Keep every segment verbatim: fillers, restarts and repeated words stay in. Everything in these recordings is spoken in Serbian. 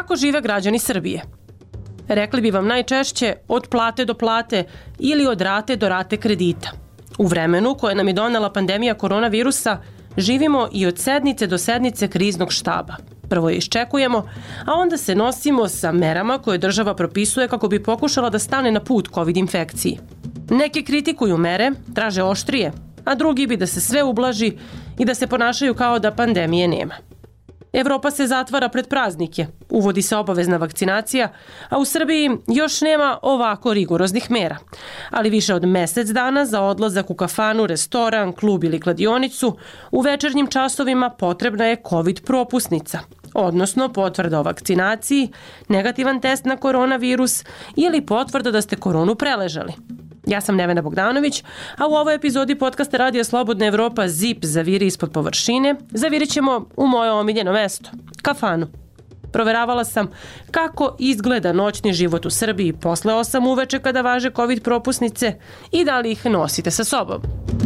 Kako žive građani Srbije? Rekli bi vam najčešće od plate do plate ili od rate do rate kredita. U vremenu koje nam je donela pandemija koronavirusa, živimo i od sednice do sednice kriznog štaba. Prvo je iščekujemo, a onda se nosimo sa merama koje država propisuje kako bi pokušala da stane na put COVID infekciji. Neki kritikuju mere, traže oštrije, a drugi bi da se sve ublaži i da se ponašaju kao da pandemije nema. Evropa se zatvara pred praznike, uvodi se obavezna vakcinacija, a u Srbiji još nema ovako rigoroznih mera. Ali više od mesec dana za odlazak u kafanu, restoran, klub ili kladionicu, u večernjim časovima potrebna je COVID propusnica, odnosno potvrda o vakcinaciji, negativan test na koronavirus ili potvrda da ste koronu preležali. Ja sam Nevena Bogdanović, a u ovoj epizodi podcasta Radija Slobodna Evropa Zip zaviri ispod površine, zavirit ćemo u moje omiljeno mesto, kafanu. Proveravala sam kako izgleda noćni život u Srbiji posle osam uveče kada važe COVID propusnice i da li ih nosite sa sobom.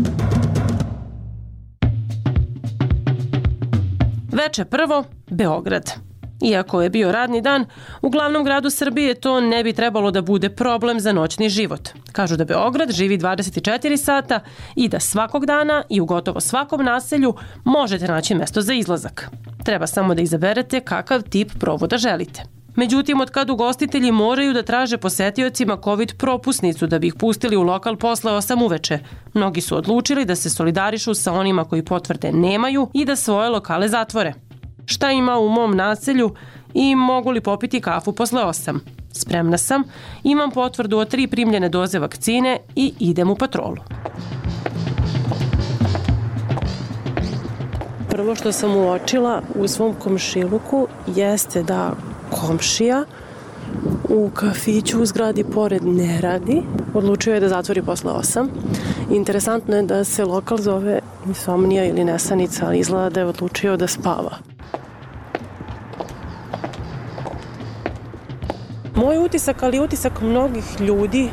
Veče prvo, Beograd. Iako je bio radni dan, u glavnom gradu Srbije to ne bi trebalo da bude problem za noćni život. Kažu da Beograd živi dvadeset četiri sata i da svakog dana i u gotovo svakom naselju možete naći mesto za izlazak. Treba samo da izaberete kakav tip provoda želite. Međutim, od kad ugostitelji moraju da traže posetiocima COVID propusnicu da bi ih pustili u lokal posle osam uveče, mnogi su odlučili da se solidarišu sa onima koji potvrde nemaju i da svoje lokale zatvore. Šta ima u mom naselju i mogu li popiti kafu posle osam? Spremna sam, imam potvrdu od tri primljene doze vakcine i idem u patrolu. Prvo što sam uočila u svom komšiluku jeste da komšija u kafiću u zgradi pored ne radi. Odlučio je da zatvori posle osam. Interesantno je da se lokal zove Insomnija ili Nesanica, ali izgleda da je odlučio da spava. Moj utisak, ali utisak mnogih ljudi,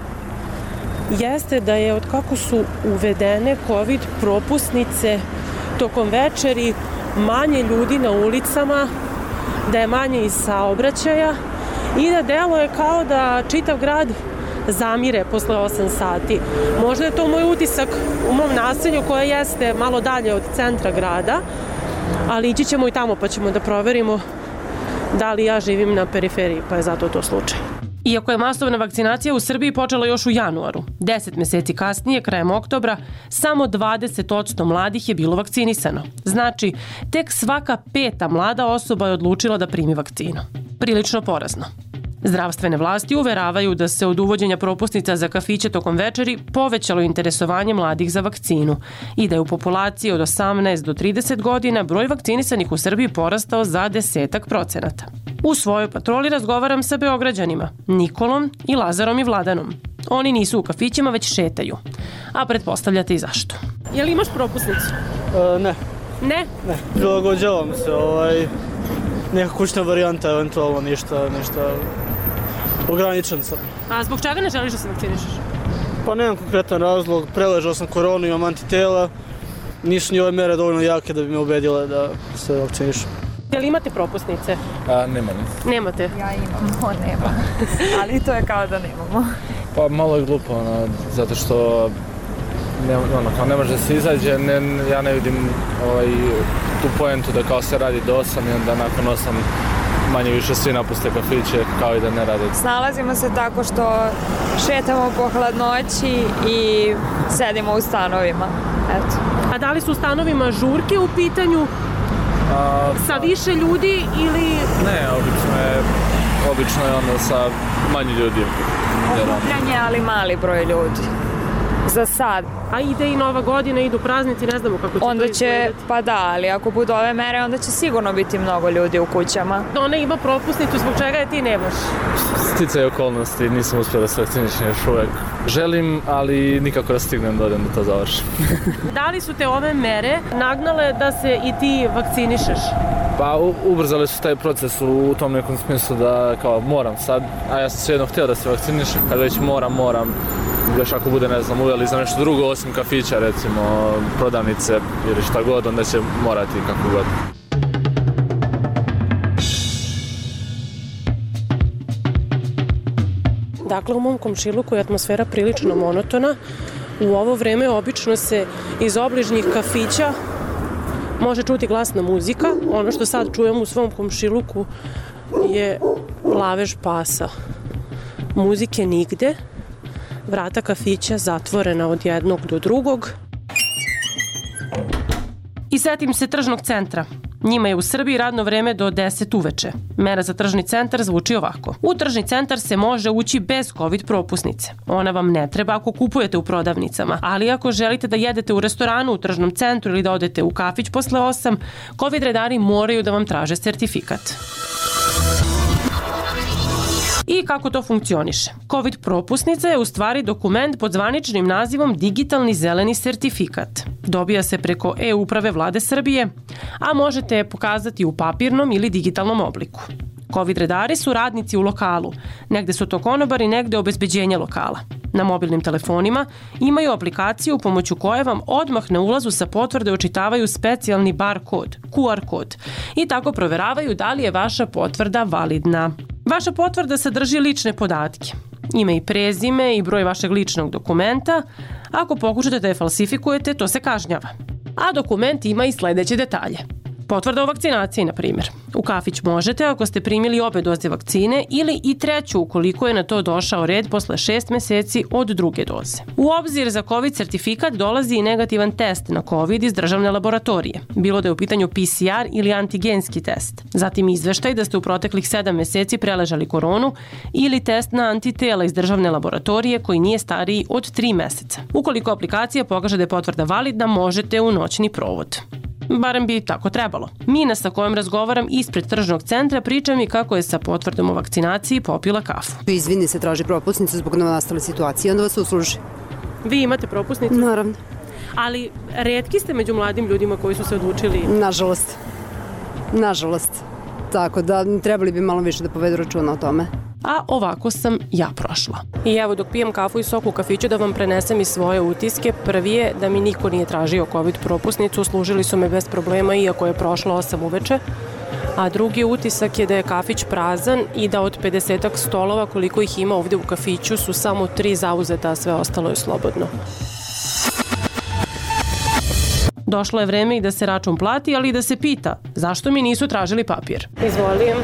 jeste da je od kako su uvedene COVID propusnice tokom večeri manje ljudi na ulicama, da je manje i saobraćaja i da deluje kao da čitav grad zamire posle osam sati. Možda je to moj utisak u mom naselju koje jeste malo dalje od centra grada, ali ići ćemo i tamo pa ćemo da proverimo da li ja živim na periferiji, pa je zato to slučaj. Iako je masovna vakcinacija u Srbiji počela još u januaru, deset meseci kasnije, krajem oktobra, samo dvadeset posto mladih je bilo vakcinisano. Znači, tek svaka peta mlada osoba je odlučila da primi vakcinu. Prilično porazno. Zdravstvene vlasti uveravaju da se od uvođenja propusnica za kafiće tokom večeri povećalo interesovanje mladih za vakcinu i da je u populaciji od osamnaest do trideset godina broj vakcinisanih u Srbiji porastao za desetak procenata. U svojoj patroli razgovaram sa Beograđanima, Nikolom i Lazarom i Vladanom. Oni nisu u kafićima, već šetaju. A pretpostavljate i zašto. Je li imaš propusnicu? E, ne. Ne? Ne. Prilagođavam se, ovaj, neka kućna varijanta, eventualno ništa, ništa ograničen sam. A zbog čega ne želiš da se vakcinišeš? Pa nemam konkretan razlog, preležao sam koronu, imam antitela, nisu ni ove mere dovoljno jake da bi me ubedile da se vakcinišem. Je li imate propusnice? A, nemam. Nemate? Ja imam, on nema. Ali to je kao da nemamo. Pa malo je glupo, ono, zato što ne, ono, kao ne može da se izađe, ne, ja ne vidim ovaj, tu poentu da kao se radi do osam i onda nakon osam manje više svi napuste kafiće kao i da ne rade. Snalazimo se tako što šetamo po hladnoći i sedimo u stanovima. Eto. A da li su u stanovima žurke u pitanju? A, sa više ljudi ili... Ne, obično je, obično je onda sa manje ljudi. Okupljanje, ali mali broj ljudi. Za sad. A ide i Nova godina, idu praznici, ne znamo kako će onda to će, izgledati. pa da, ali ako budu ove mere, onda će sigurno biti mnogo ljudi u kućama. Ona ima propusnicu, zbog čega je ti nemaš? Sticaj okolnosti, nisam uspio da se vakcinišem još uvek. Želim, ali nikako da stignem da odem da to završim. Da li su te ove mere nagnale da se i ti vakcinišeš? Pa u, ubrzali su taj proces u, u tom nekom smislu da kao moram sad, a ja sam svejedno htio da se vakcinišem, kad već moram, moram. Još ako bude, ne znam, uveli za nešto drugo osim kafića, recimo prodavnice ili šta god, onda će morati kako god. Dakle, u mom komšiluku je atmosfera prilično monotona. U ovo vreme obično se iz obližnjih kafića može čuti glasna muzika. Ono što sad čujem u svom komšiluku je lavež pasa. Muzike nigde. Vrata kafića zatvorena od jednog do drugog. I setim se tržnog centra. Njima je u Srbiji radno vreme do deset uveče. Mera za tržni centar zvuči ovako. U tržni centar se može ući bez COVID propusnice. Ona vam ne treba ako kupujete u prodavnicama, ali ako želite da jedete u restoranu, u tržnom centru ili da odete u kafić posle osam, COVID redari moraju da vam traže sertifikat. I kako to funkcioniše? COVID propusnica je u stvari dokument pod zvaničnim nazivom Digitalni zeleni sertifikat. Dobija se preko e-uprave Vlade Srbije, a možete je pokazati u papirnom ili digitalnom obliku. COVID redari su radnici u lokalu. Negde su to konobari, negde obezbeđenje lokala. Na mobilnim telefonima imaju aplikaciju pomoću koje vam odmah na ulazu sa potvrde očitavaju specijalni bar kod, Q R kod, i tako proveravaju da li je vaša potvrda validna. Vaša potvrda sadrži lične podatke. Ime i prezime i broj vašeg ličnog dokumenta. Ako pokušate da je falsifikujete, to se kažnjava. A dokument ima i sledeće detalje. Potvrda o vakcinaciji, na primjer. U kafić možete ako ste primili obe doze vakcine ili i treću ukoliko je na to došao red posle šest meseci od druge doze. U obzir za COVID sertifikat dolazi i negativan test na COVID iz državne laboratorije, bilo da je u pitanju P C R ili antigenski test. Zatim izveštaj da ste u proteklih sedam meseci preležali koronu ili test na antitela iz državne laboratorije koji nije stariji od tri meseca. Ukoliko aplikacija pokaže da je potvrda validna, možete u noćni provod. Barem bi tako trebalo. Mina sa kojom razgovaram ispred tržnog centra priča mi kako je sa potvrdom o vakcinaciji popila kafu. Izvini se, traži propusnicu zbog novonastale situacije, onda vas usluži. Vi imate propusnicu? Naravno. Ali retki ste među mladim ljudima koji su se odlučili? Nažalost. Nažalost. Tako da trebali bi malo više da povedu računa o tome. A ovako sam ja prošla. I evo, dok pijem kafu i sok u kafiću, da vam prenesem i svoje utiske. Prvi je da mi niko nije tražio COVID propusnicu, služili su me bez problema iako je prošlo osam uveče. A drugi utisak je da je kafić prazan i da od pedesetak stolova koliko ih ima ovde u kafiću su samo tri zauzeta, a sve ostalo je slobodno. Došlo je vreme i da se račun plati, ali i da se pita zašto mi nisu tražili papir. Izvolim.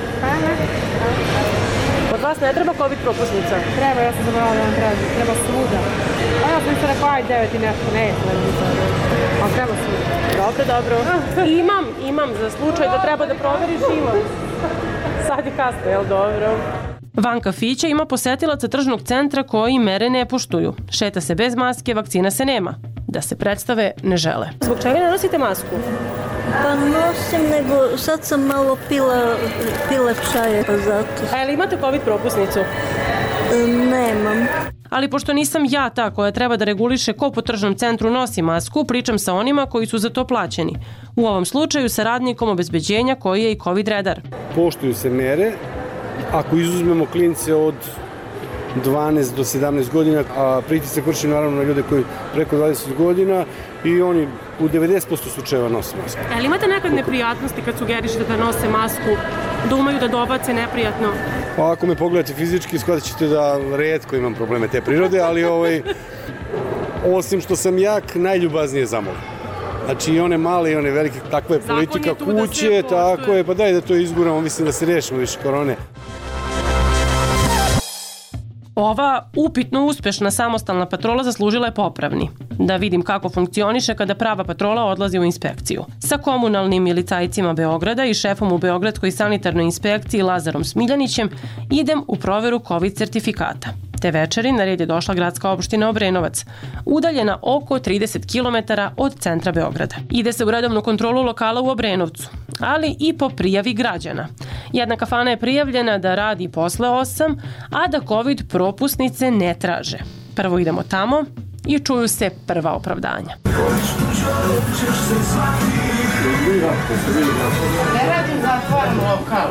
Od vas ne treba COVID propusnica? Treba, ja sam zaboravila da vam treba, treba svuda. A ja sam se rekao, aj devet i nešto, ne, ali treba svuda. Dobro, dobro. Imam, imam za slučaj da treba da proveriš, imam. Sad je kasno, jel dobro? Van kafića ima posetilaca tržnog centra koji mere ne poštuju. Šeta se bez maske, vakcina se nema. Da se predstave ne žele. Zbog čega ne nosite masku? Pa nosim, nego sad sam malo pila, pila čaje, pa zato. A je li imate COVID propusnicu? Nemam. Ali pošto nisam ja ta koja treba da reguliše ko po tržnom centru nosi masku, pričam sa onima koji su za to plaćeni. U ovom slučaju sa radnikom obezbeđenja koji je i COVID redar. Poštuju se mere, ako izuzmemo klince od dvanaest do sedamnaest godina, a pritisak vrši naravno na ljude koji preko dvadeset godina i oni u devedeset posto slučajeva nose masku. Ali imate nekad neprijatnosti kad sugerišete da nose masku, da umeju da dobace neprijatno? Pa ako me pogledate fizički, shvatit ćete da retko imam probleme te prirode, ali ovaj, osim što sam jak, najljubaznije zamolim. Znači i one male i one velike, takva je politika kuće, tako je, pa daj da to izguramo, mislim da se rešimo više korone. Ova upitno uspešna samostalna patrola zaslužila je popravni. Da vidim kako funkcioniše kada prava patrola odlazi u inspekciju. Sa komunalnim milicajcima Beograda i šefom u Beogradskoj sanitarnoj inspekciji Lazarom Smiljanićem idem u proveru COVID sertifikata. Te večeri na red je došla gradska opština Obrenovac, udaljena oko trideset kilometara od centra Beograda. Ide se u redovnu kontrolu lokala u Obrenovcu, ali i po prijavi građana. Jedna kafana je prijavljena da radi posle osam, a da COVID propusnice ne traže. Prvo idemo tamo i čuju se prva opravdanja. Ne radim zatvoren lokal.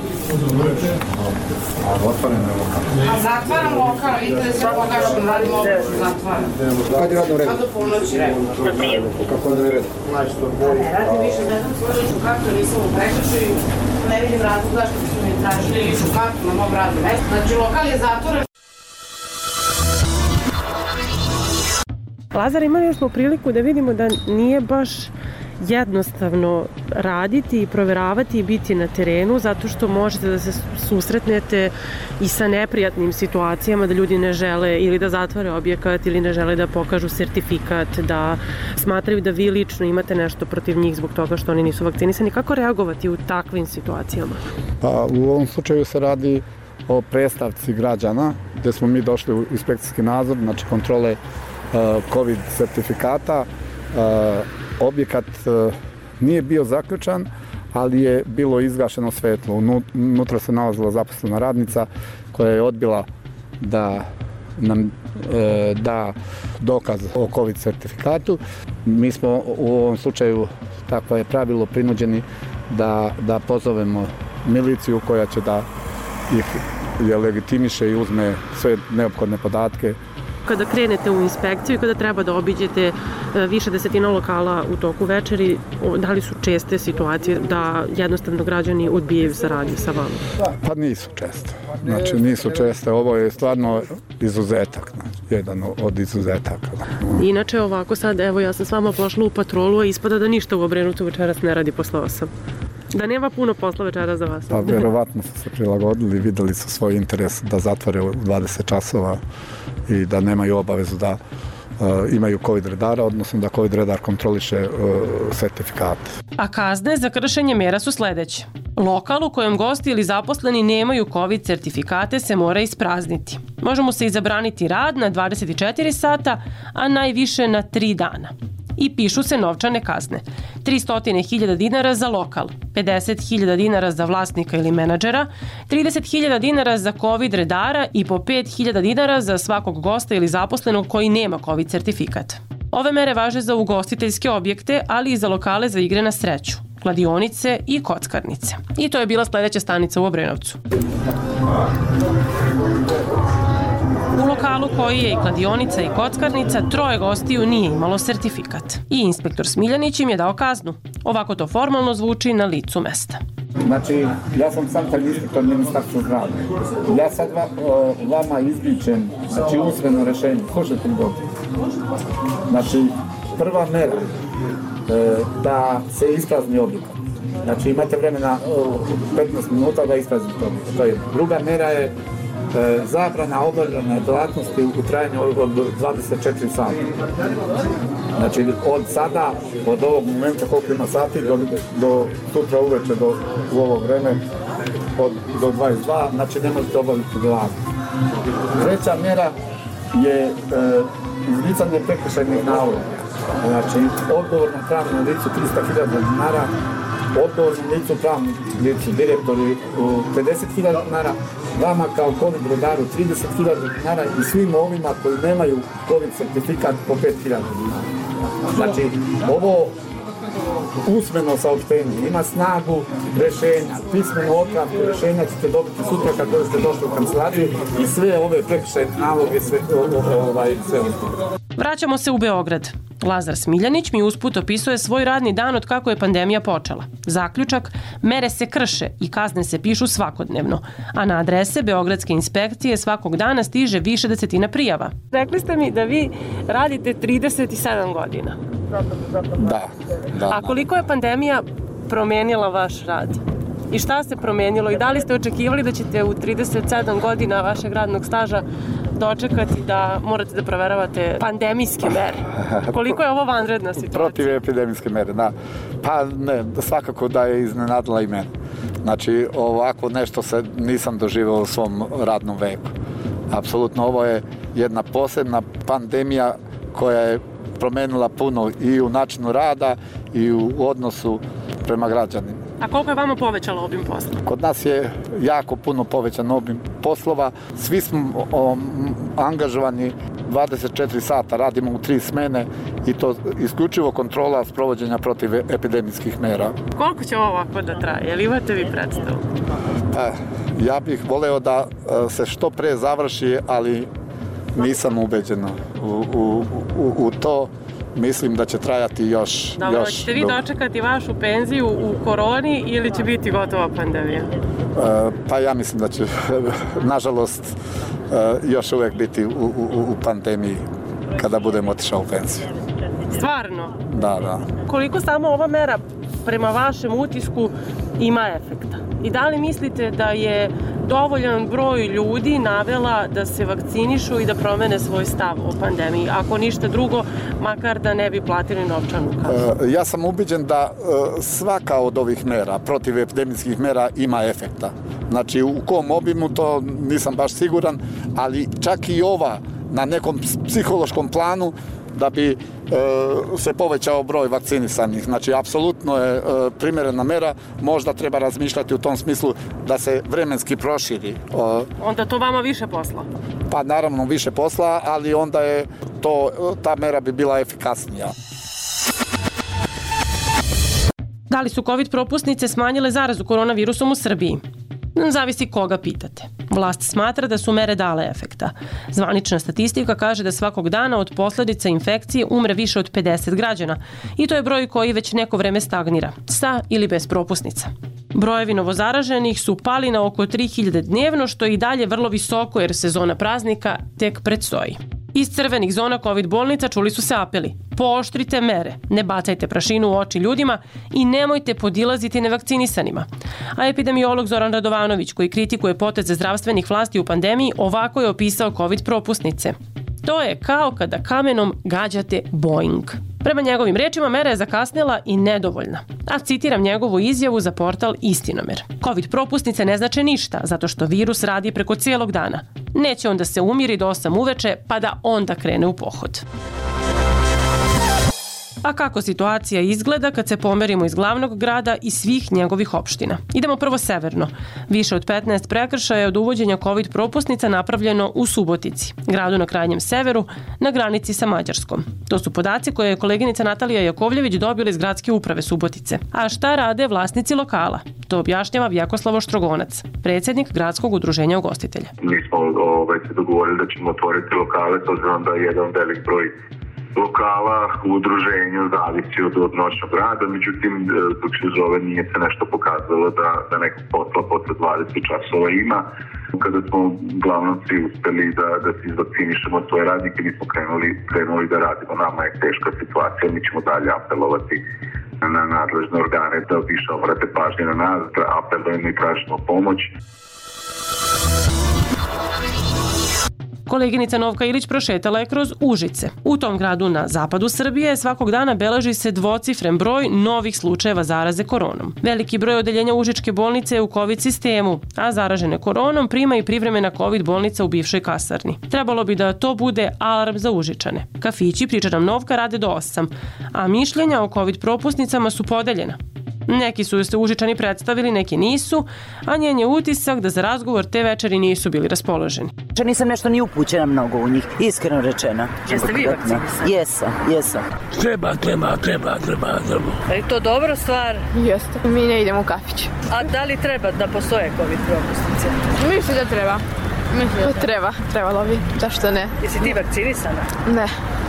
A otvoren je lokal? A zatvaram lokal, vidite da se pogašam, radim obično zatvaram. Kad je radno red? Kad do polnoći redno. Kako je red? Ne radim više, ne znam svoju kartu, nisam u prekršaju, ne vidim razlog zašto su mi tražili ličnu kartu na mom radnom mestu. Znači lokal je zatvoren. Lazar, imali smo priliku da vidimo da nije baš jednostavno raditi i proveravati i biti na terenu, zato što možete da se susretnete i sa neprijatnim situacijama, da ljudi ne žele ili da zatvore objekat ili ne žele da pokažu sertifikat, da smatraju da vi lično imate nešto protiv njih zbog toga što oni nisu vakcinisani. Kako reagovati u takvim situacijama? Pa, u ovom slučaju se radi o predstavci građana, gde smo mi došli u inspekcijski nadzor, znači kontrole uh, COVID sertifikata. Uh, objekat uh, nije bio zaključan, ali je bilo izgašeno svetlo. Unutra se nalazila zaposlena radnica koja je odbila da nam e, da dokaz o COVID sertifikatu. Mi smo u ovom slučaju, takvo je pravilo, prinuđeni da, da pozovemo miliciju koja će da ih je legitimiše i uzme sve neophodne podatke. Kada krenete u inspekciju i kada treba da obiđete više desetina lokala u toku večeri, da li su česte situacije da jednostavno građani odbijaju saradnju sa vama? Pa nisu česte. Znači nisu česte. Ovo je stvarno izuzetak. Znači, jedan od izuzetaka. Inače ovako sad, evo ja sam s vama pošla u patrolu, a ispada da ništa u Obrenovcu večeras ne radi posle osam. Da nema puno posla večera za vas. Pa verovatno su se prilagodili, videli su svoj interes da zatvore u dvadeset časova i da nemaju obavezu da uh, imaju COVID redara, odnosno da COVID redar kontroliše uh, sertifikate. A kazne za kršenje mera su sledeće. Lokal u kojem gosti ili zaposleni nemaju COVID sertifikate se mora isprazniti. Može mu se i zabraniti rad na dvadeset četiri sata, a najviše na tri dana. I pišu se novčane kazne. tristo hiljada dinara za lokal, pedeset hiljada dinara za vlasnika ili menadžera, trideset hiljada dinara za COVID redara i po pet hiljada dinara za svakog gosta ili zaposlenog koji nema COVID sertifikat. Ove mere važe za ugostiteljske objekte, ali i za lokale za igre na sreću, kladionice i kockarnice. I to je bila sledeća stanica u Obrenovcu. U lokalu koji je i kladionica i kockarnica, troje gostiju nije imalo sertifikat. I inspektor Smiljanić im je dao kaznu. Ovako to formalno zvuči na licu mesta. Znači, ja sam sanitarni inspektor Ministarstva zdravlja. Ja sad va, o, vama izričem, znači, usmeno rešenje. Slušajte mi dobro. Znači, prva mera e, da se isprazni objekat. Znači, imate vremena o, petnaest minuta da ispraznite objekat. To je. Druga mera je E, zabrana obavljanja delatnosti u trajanju od dvadeset četiri sata. Znači od sada, od ovog momenta koliko ima sati do, do sutra uveče do u ovo vreme od, do dvadeset dva, znači ne možete obaviti delatnost. Treća mera je e, izricanje prekršajnih naloga. Znači odgovornom pravnom licu tristo hiljada dinara, odgovornom licu pravnom licu direktori pedeset hiljada dinara, vama kao COVID redaru trideset hiljada dinara i svim ovima koji nemaju COVID sertifikat po pet hiljada dinara. Znači, ovo usmeno saopštenje ima snagu rešenja, pismeno otpravku rešenja ćete dobiti sutra kad ste došli u kancelariju i sve ove prekršajne naloge, sve, ovaj, sve Vraćamo se u Beograd. Lazar Smiljanić mi usput opisuje svoj radni dan od kako je pandemija počela. Zaključak, mere se krše i kazne se pišu svakodnevno, a na adrese Beogradske inspekcije svakog dana stiže više desetina prijava. Rekli ste mi da vi radite trideset sedam godina. Da, da. A koliko je pandemija promenila vaš rad? I šta se promenilo i da li ste očekivali da ćete u trideset sedam godina vašeg radnog staža dočekati da morate da proveravate pandemijske mere? Koliko je ovo vanredna situacija? Protiv epidemijske mere, da. Pa ne, svakako da je iznenadila i mene. Znači, ovako nešto se nisam doživao u svom radnom veku. Apsolutno, ovo je jedna posebna pandemija koja je promenila puno i u načinu rada i u odnosu prema građanima. A koliko je vama povećalo obim posla? Kod nas je jako puno povećan obim poslova. Svi smo o, angažovani dvadeset četiri sata, radimo u tri smene i to isključivo kontrola sprovođenja protiv epidemijskih mera. Koliko će ovo ovako da traje? Jel imate vi predstavu? Pa, ja bih voleo da se što pre završi, ali nisam ubeđen u, u, u, u to. Mislim da će trajati još... Dobro, još ćete vi do... dočekati vašu penziju u koroni ili će biti gotova pandemija? E, pa ja mislim da će, nažalost, e, još uvek biti u, u, u pandemiji. kada budem otišao u penziju. Stvarno? Da, da. Koliko samo ova mera prema vašem utisku ima efekta? I da li mislite da je dovoljan broj ljudi navela da se vakcinišu i da promene svoj stav o pandemiji? Ako ništa drugo, makar da ne bi platili novčanu kaznu. E, ja sam ubiđen da e, svaka od ovih mera, protivepidemijskih mera, ima efekta. Znači, u kom obimu to nisam baš siguran, ali čak i ova na nekom psihološkom planu da bi e, se povećao broj vakcinisanih. Znači, apsolutno je e, primjerena mera. Možda treba razmišljati u tom smislu da se vremenski proširi. E, onda to vama više posla? Pa naravno više posla, ali onda je to, ta mera bi bila efikasnija. Da li su COVID propusnice smanjile zarazu koronavirusom u Srbiji? Zavisi koga pitate. Vlast smatra da su mere dale efekta. Zvanična statistika kaže da svakog dana od posljedica infekcije umre više od pedeset građana i to je broj koji već neko vreme stagnira, sa ili bez propusnica. Brojevi novozaraženih su pali na oko tri hiljade dnevno, što je i dalje vrlo visoko jer sezona praznika tek predstoji. Iz crvenih zona COVID bolnica čuli su se apeli: pooštrite mere, ne bacajte prašinu u oči ljudima i nemojte podilaziti nevakcinisanima. A epidemiolog Zoran Radovanović, koji kritikuje poteze zdravstvenih vlasti u pandemiji, ovako je opisao COVID propusnice. To je kao kada kamenom gađate Boeing. Prema njegovim rečima, mera je zakasnela i nedovoljna. A citiram njegovu izjavu za portal Istinomer. COVID propusnice ne znače ništa, zato što virus radi preko cijelog dana. Neće onda se umiri do osam uveče, pa da onda krene u pohod. A kako situacija izgleda kad se pomerimo iz glavnog grada i svih njegovih opština? Idemo prvo severno. Više od petnaest prekršaja je od uvođenja COVID propusnica napravljeno u Subotici, gradu na krajnjem severu, na granici sa Mađarskom. To su podaci koje je koleginica Natalija Jakovljević dobila iz gradske uprave Subotice. A šta rade vlasnici lokala? To objašnjava Vjekoslav Oštrogonac, predsjednik gradskog udruženja ugostitelja. Mi smo ovaj, se dogovorili da ćemo otvoriti lokale, to znam da je jedan velik broj lokala u udruženju zavisi od, od noćnog rada, međutim dok se zove nije se nešto pokazalo da, da nekog posla posle dvadeset časova ima. Kada smo uglavnom svi uspeli da, da se izvakcinišemo svoje radnike, mi smo krenuli, krenuli da radimo. Nama je teška situacija, mi ćemo dalje apelovati na nadležne organe da više obrate pažnje na nas, da apelujemo i tražimo pomoć. Koleginica Novka Ilić prošetala je kroz Užice. U tom gradu na zapadu Srbije svakog dana beleži se dvocifren broj novih slučajeva zaraze koronom. Veliki broj odeljenja Užičke bolnice je u COVID sistemu, a zaražene koronom prima i privremena COVID bolnica u bivšoj kasarni. Trebalo bi da to bude alarm za Užičane. Kafići, priča nam Novka, rade do osam, a mišljenja o COVID propusnicama su podeljena. Neki su se Užičani predstavili, neki nisu, a njen je utisak da za razgovor te večeri nisu bili raspoloženi. Nisam nešto ni upućena mnogo u njih, iskreno rečeno. Jeste vi vakcinisani? Jesam, jesam. Treba, treba, treba, treba, treba. Je to dobra stvar? Jeste. Mi ne idemo u kafić. A da li treba da postoje COVID propusnice? Mislim da treba. Mislim da treba. Trebalo bi. Zašto ne? Jesi ti vakcinisana? Ne.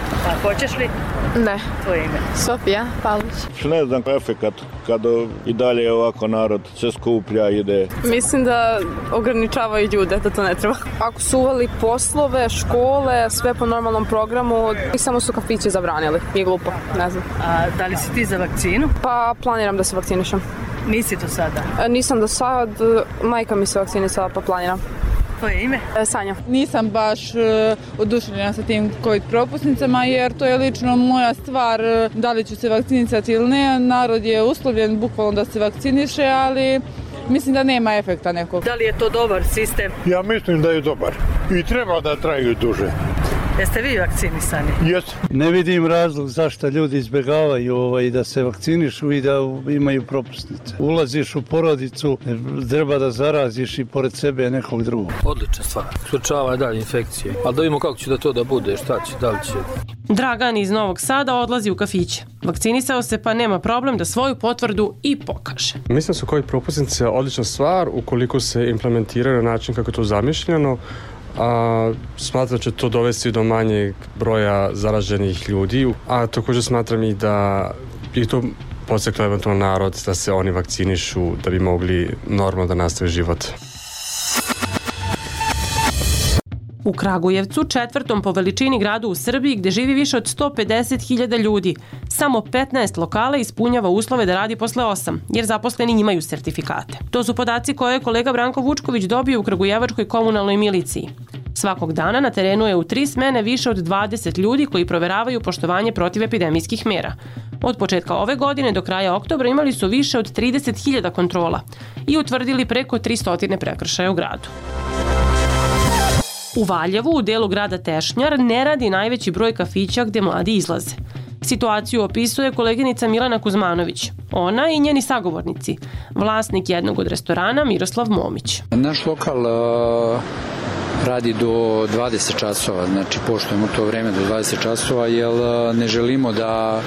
A hoćeš li? Ne. Tvoje ime? Sofija Pavlić. Ne znam efekat kada i dalje ovako narod se skuplja, ide. Mislim da ograničavaju ljude, da to ne treba. Ako su uveli poslove, škole, sve po normalnom programu, i samo su kafiće zabranili. Nije glupo, ne znam. A da li si ti za vakcinu? Pa planiram da se vakcinišem. Nisi do sada? E, nisam do sad, majka mi se vakcinisala pa planiram. Tvoje ime? Sanja. Nisam baš uh, oduševljena sa tim COVID propusnicama jer to je lično moja stvar uh, da li ću se vakcinisati ili ne. Narod je uslovljen bukvalno da se vakciniše, ali mislim da nema efekta nekog. Da li je to dobar sistem? Ja mislim da je dobar i treba da traju duže. Jeste vi vakcinisani? Jesam. Ne vidim razlog zašto ljudi izbjegavaju ovaj, da se vakcinišu i da imaju propusnice. Ulaziš u porodicu, treba da zaraziš i pored sebe nekog drugog. Odlična stvar. Sprečava dalje infekcije. Ali da vidimo kako će da to da bude, šta će, da li će. Dragan iz Novog Sada odlazi u kafiće. Vakcinisao se pa nema problem da svoju potvrdu i pokaže. Mislim da su COVID propusnice odlična stvar ukoliko se implementira na način kako je to zamišljeno. A, smatram da će to dovesti do manjeg broja zaraženih ljudi, a također smatram i da i to podstaklo eventualno narod da se oni vakcinišu da bi mogli normalno da nastave život. U Kragujevcu, četvrtom po veličini gradu u Srbiji gde živi više od sto pedeset hiljada ljudi, samo petnaest lokala ispunjava uslove da radi posle osam, jer zaposleni imaju sertifikate. To su podaci koje je kolega Branko Vučković dobio u Kragujevačkoj komunalnoj miliciji. Svakog dana na terenu je u tri smene više od dvadeset ljudi koji proveravaju poštovanje protivepidemijskih mera. Od početka ove godine do kraja oktobra imali su više od trideset hiljada kontrola i utvrdili preko tristo prekršaja u gradu. U Valjevu, u delu grada Tešnjar, ne radi najveći broj kafića gde mladi izlaze. Situaciju opisuje koleginica Milana Kuzmanović. Ona i njeni sagovornici, vlasnik jednog od restorana Miroslav Momić. Naš lokal uh, radi do dvadeset časova, znači poštujemo to vreme do dvadeset časova, jer uh, ne želimo da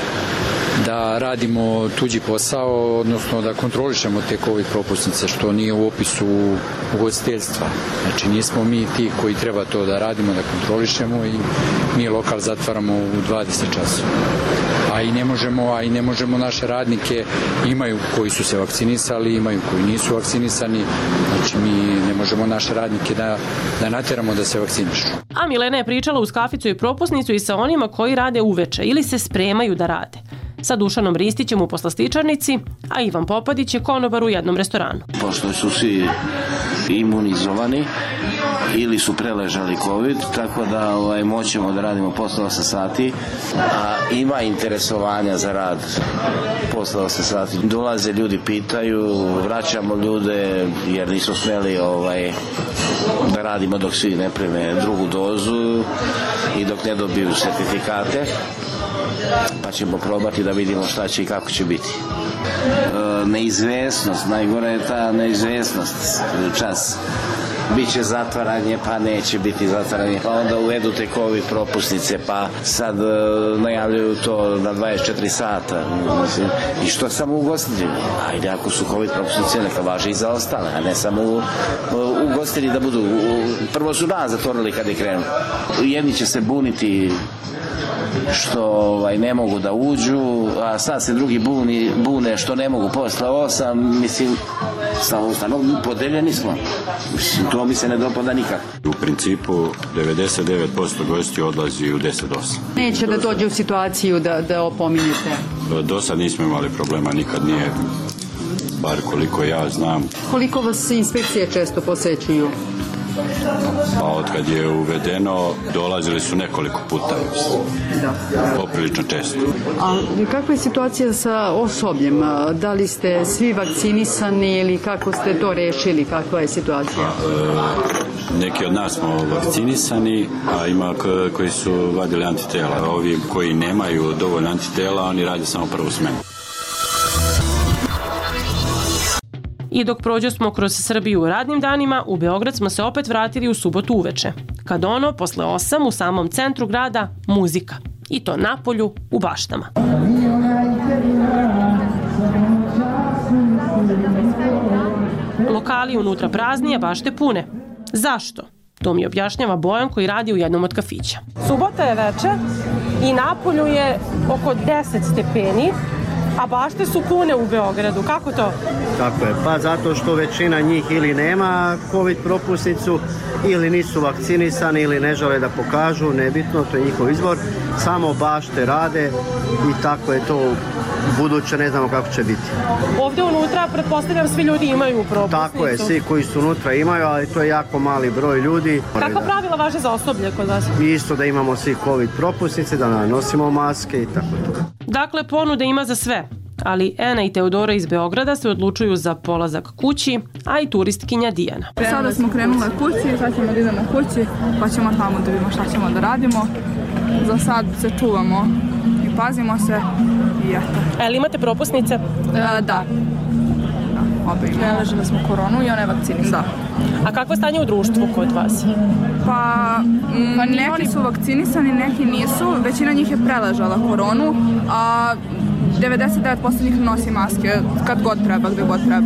da radimo tuđi posao, odnosno da kontrolišemo te covid propusnice, što nije u opisu ugostiteljstva. Znači nismo mi ti koji treba to da radimo, da kontrolišemo i mi lokal zatvaramo u dvadeset časova. A i ne možemo, a i ne možemo naše radnike, imaju koji su se vakcinisali, imaju koji nisu vakcinisani, znači mi ne možemo naše radnike da, da nateramo da se vakcinišu. A Milena je pričala uz kaficu i propusnicu i sa onima koji rade uveče ili se spremaju da rade. Sa Dušanom Ristićem u poslastičarnici, a Ivan Popadić je konobar u jednom restoranu. Pošto su svi imunizovani ili su preležali covid, tako da ovaj, moćemo da radimo posle osam sati, a ima interesovanja za rad posle osam sati. Dolaze ljudi, pitaju, vraćamo ljude jer nisu smeli ovaj, da radimo dok svi ne prime drugu dozu i dok ne dobiju sertifikate. Pa ćemo probati da vidimo šta će i kako će biti. E, neizvesnost, najgore je ta neizvesnost čas. Biće zatvaranje, pa neće biti zatvaranje, pa onda uvedu te covid propusnice, pa sad e, najavljaju to na dvadeset četiri sata. Mislim, i što samo ugostitelji? Ajde, ako su covid propusnice, neka važe i za ostale, a ne samo u, u, ugostitelji da budu. U, prvo su nas zatvorili kad je krenu. Jedni će se buniti što ovaj, ne mogu da uđu, a sad se drugi buni, bune što ne mogu posle osam, mislim, stvarno podeljeni smo. Mislim, to mi se ne dopada nikako. U principu devedeset devet posto gosti odlazi u deset do osam. Neće da dođe u situaciju da, da opominjete? Do sad nismo imali problema, nikad nije, bar koliko ja znam. Koliko vas inspekcije često posećuju? Pa od kad je uvedeno, dolazili su nekoliko puta, da. Poprilično često. A kakva je situacija sa osobljem? Da li ste svi vakcinisani ili kako ste to rešili? Kakva je situacija? E, neki od nas smo vakcinisani, a ima koji su vadili antitela. Ovi koji nemaju dovoljno antitela, oni rade samo prvu smenu. I dok prođo smo kroz Srbiju radnim danima, u Beograd smo se opet vratili u subotu uveče. Kad ono, posle osam, u samom centru grada, muzika. I to napolju, u baštama. Lokali unutra prazni, a bašte pune. Zašto? To mi objašnjava Bojan koji radi u jednom od kafića. Subota je veče i napolju je oko deset stepeni, a bašte su pune u Beogradu. Kako to? Tako je, pa zato što većina njih ili nema covid propusnicu ili nisu vakcinisani ili ne žele da pokažu, nebitno, to je njihov izbor. Samo bašte rade i tako je to buduće, ne znamo kako će biti. Ovde unutra, pretpostavljam, svi ljudi imaju propusnicu. Tako je, svi koji su unutra imaju, ali to je jako mali broj ljudi. Kakva pravila važe za osoblje kod vas? Isto da imamo svi covid propusnice, da nosimo maske i tako to. Dakle, ponude ima za sve. Ali Ena i Teodora iz Beograda se odlučuju za polazak kući, a i turistkinja Dijana. Sada smo krenule kući, sad ćemo da idemo kući, pa ćemo tamo da vidimo šta ćemo da radimo. Za sad se čuvamo i pazimo se i eto. E, ali imate propusnice? E, da. Da, obe imamo. Preležili smo koronu i ona je vakcinisana. Da. A kakvo je stanje u društvu kod vas? Pa, m, pa neki su vakcinisani, neki nisu. Većina njih je preležala koronu, a devedeset devet posto njih nosi maske kad god treba, gde god treba.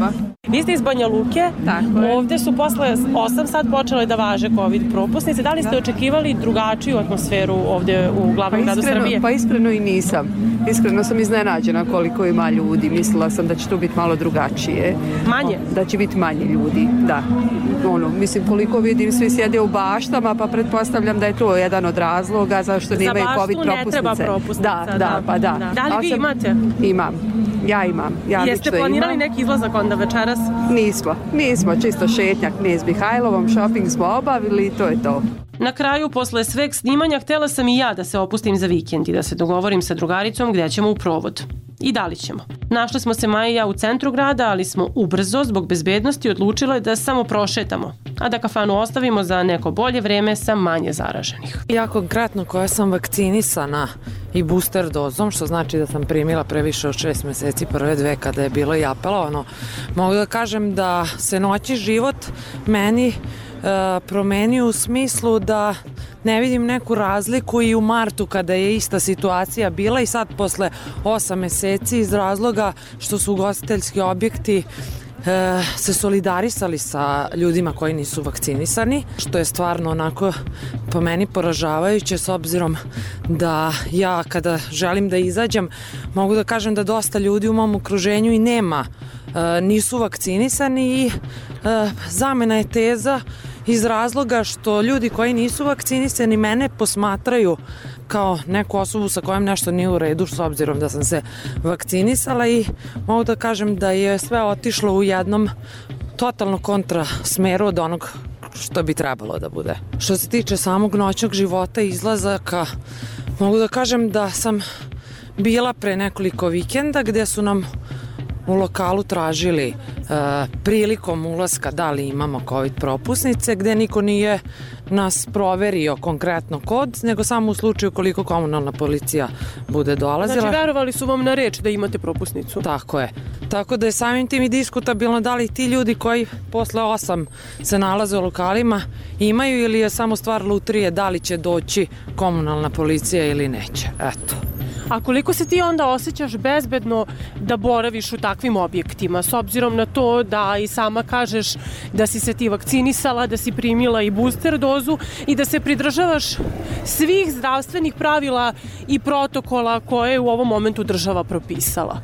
Vi ste iz Banja Luke. Tako je. Ovde su posle osam sad počele da važe COVID propusnice. Da li ste očekivali drugačiju atmosferu ovde u glavnom gradu Srbije? Pa iskreno i nisam. Iskreno sam iznenađena koliko ima ljudi. Mislila sam da će tu biti malo drugačije. Manje? Da će biti manje ljudi, da. Ono, mislim, koliko vidim, svi sjede u baštama, pa pretpostavljam da je to jedan od razloga zašto nemaju COVID propusnice. Za baštu ne treba propusnica. Da, da, pa da. Da li vi imate? Imam. Ja imam. Ja Jeste planirali imam. neki izlazak onda večeras? Nismo. Nismo. Čisto šetnjak Knez Mihajlovom, shopping smo obavili i to je to. Na kraju, posle sveg snimanja, htjela sam i ja da se opustim za vikend i da se dogovorim sa drugaricom gdje ćemo u provod. I da li ćemo. Našli smo se Maja i ja u centru grada, ali smo ubrzo, zbog bezbednosti, odlučile da samo prošetamo, a da kafanu ostavimo za neko bolje vreme sa manje zaraženih. Ja konkretno koja sam vakcinisana i booster dozom, što znači da sam primila previše od šest meseci prve dve kada je bilo i apelovano, mogu da kažem da se noći život meni Uh, promenio u smislu da ne vidim neku razliku i u martu kada je ista situacija bila i sad posle osam meseci iz razloga što su ugostiteljski objekti uh, se solidarisali sa ljudima koji nisu vakcinisani, što je stvarno onako po meni poražavajuće s obzirom da ja kada želim da izađem mogu da kažem da dosta ljudi u mom okruženju i nema, uh, nisu vakcinisani i uh, zamena je teza iz razloga što ljudi koji nisu vakcinisani mene posmatraju kao neku osobu sa kojom nešto nije u redu s obzirom da sam se vakcinisala i mogu da kažem da je sve otišlo u jednom totalno kontra smeru od onog što bi trebalo da bude. Što se tiče samog noćnog života i izlazaka, mogu da kažem da sam bila pre nekoliko vikenda gdje su nam u lokalu tražili uh, prilikom ulaska da li imamo COVID propusnice, gde niko nije nas proverio konkretno kod, nego samo u slučaju koliko komunalna policija bude dolazila. Znači, verovali su vam na reč da imate propusnicu? Tako je. Tako da je samim tim i diskutabilno da li ti ljudi koji posle osam se nalaze u lokalima imaju ili je samo stvar lutrije da li će doći komunalna policija ili neće. Eto. A koliko se ti onda osjećaš bezbedno da boraviš u takvim objektima, s obzirom na to da i sama kažeš da si se ti vakcinisala, da si primila i booster dozu i da se pridržavaš svih zdravstvenih pravila i protokola koje je u ovom momentu država propisala?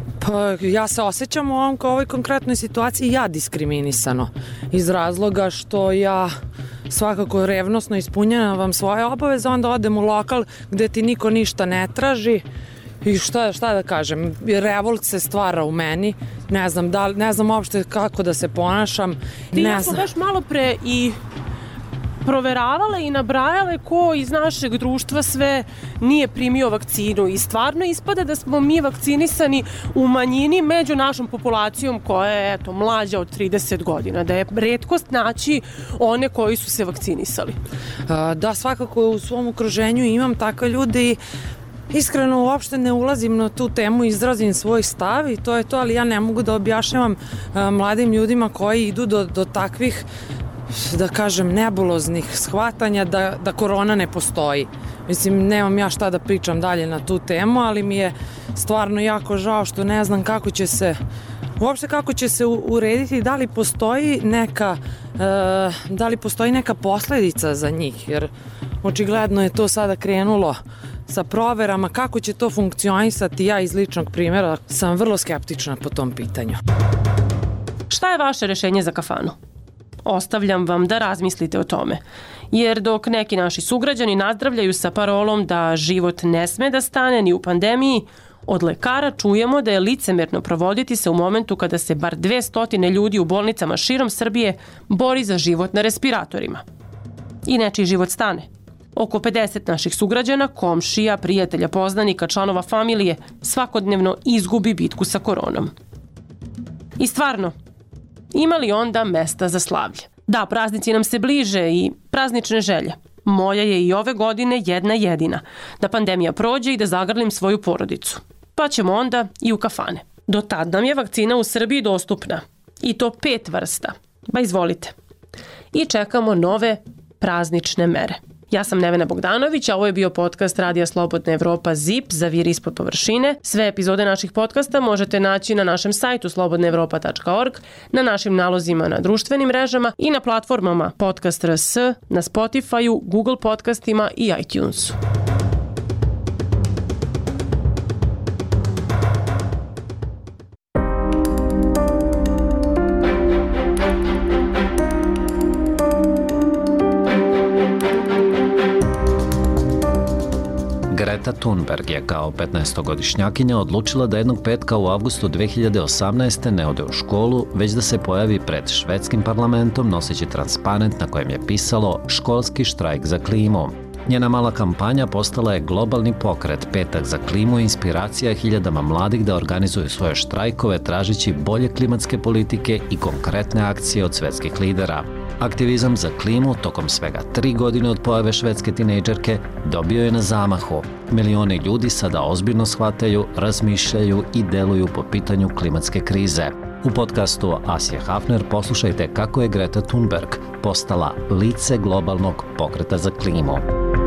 Pa ja se osjećam u ovom, ovoj konkretnoj situaciji ja diskriminisano iz razloga što ja svakako revnosno ispunjavam svoje obaveze, onda odem u lokal gdje ti niko ništa ne traži i šta, šta da kažem, revolt se stvara u meni, ne znam, da, ne znam uopšte kako da se ponašam. Ti ja smo baš malo pre i proveravale i nabrajale ko iz našeg društva sve nije primio vakcinu i stvarno ispada da smo mi vakcinisani u manjini među našom populacijom koja je eto, mlađa od trideset godina, da je retkost naći one koji su se vakcinisali. Da, svakako u svom okruženju imam takve ljude i iskreno uopšte ne ulazim na tu temu, izrazim svoj stav i to je to, ali ja ne mogu da objašnjavam mladim ljudima koji idu do, do takvih, da kažem, nebuloznih shvatanja da, da korona ne postoji. Mislim, nemam ja šta da pričam dalje na tu temu, ali mi je stvarno jako žao što ne znam kako će se, uopšte kako će se urediti, da li postoji neka, uh, da li postoji neka posljedica za njih, jer očigledno je to sada krenulo sa proverama, kako će to funkcionisati, ja iz ličnog primjera sam vrlo skeptična po tom pitanju. Šta je vaše rešenje za kafanu? Ostavljam vam da razmislite o tome, jer dok neki naši sugrađani nazdravljaju sa parolom da život ne sme da stane ni u pandemiji, od lekara čujemo da je licemerno provoditi se u momentu kada se bar dve stotine ljudi u bolnicama širom Srbije bori za život na respiratorima. I nečiji život stane. Oko pedeset naših sugrađana, komšija, prijatelja, poznanika, članova familije svakodnevno izgubi bitku sa koronom. I stvarno, ima li onda mesta za slavlje? Da, praznici nam se bliže i praznične želje. Moja je i ove godine jedna jedina, da pandemija prođe i da zagrlim svoju porodicu. Pa ćemo onda i u kafane. Do tad nam je vakcina u Srbiji dostupna. I to pet vrsta. Ba izvolite. I čekamo nove praznične mere. Ja sam Nevena Bogdanović, a ovo je bio podcast Radija Slobodna Evropa Z I P za Vir ispod površine. Sve epizode naših podcasta možete naći na našem sajtu slobodna evropa tačka org, na našim nalozima na društvenim mrežama i na platformama Podcast R S, na Spotifyu, Google podcastima i iTunesu. Greta Thunberg je kao petnaestogodišnjakinja odlučila da jednog petka u avgustu dve hiljade osamnaeste. ne ode u školu, već da se pojavi pred švedskim parlamentom noseći transparent na kojem je pisalo školski štrajk za klimu. Njena mala kampanja postala je globalni pokret Petak za klimu i inspiracija hiljadama mladih da organizuju svoje štrajkove tražeći bolje klimatske politike i konkretne akcije od svetskih lidera. Aktivizam za klimu tokom svega tri godine od pojave švedske tinejdžerke dobio je na zamahu. Milioni ljudi sada ozbiljno shvataju, razmišljaju i deluju po pitanju klimatske krize. U podcastu Asije Hafner poslušajte kako je Greta Thunberg postala lice globalnog pokreta za klimu.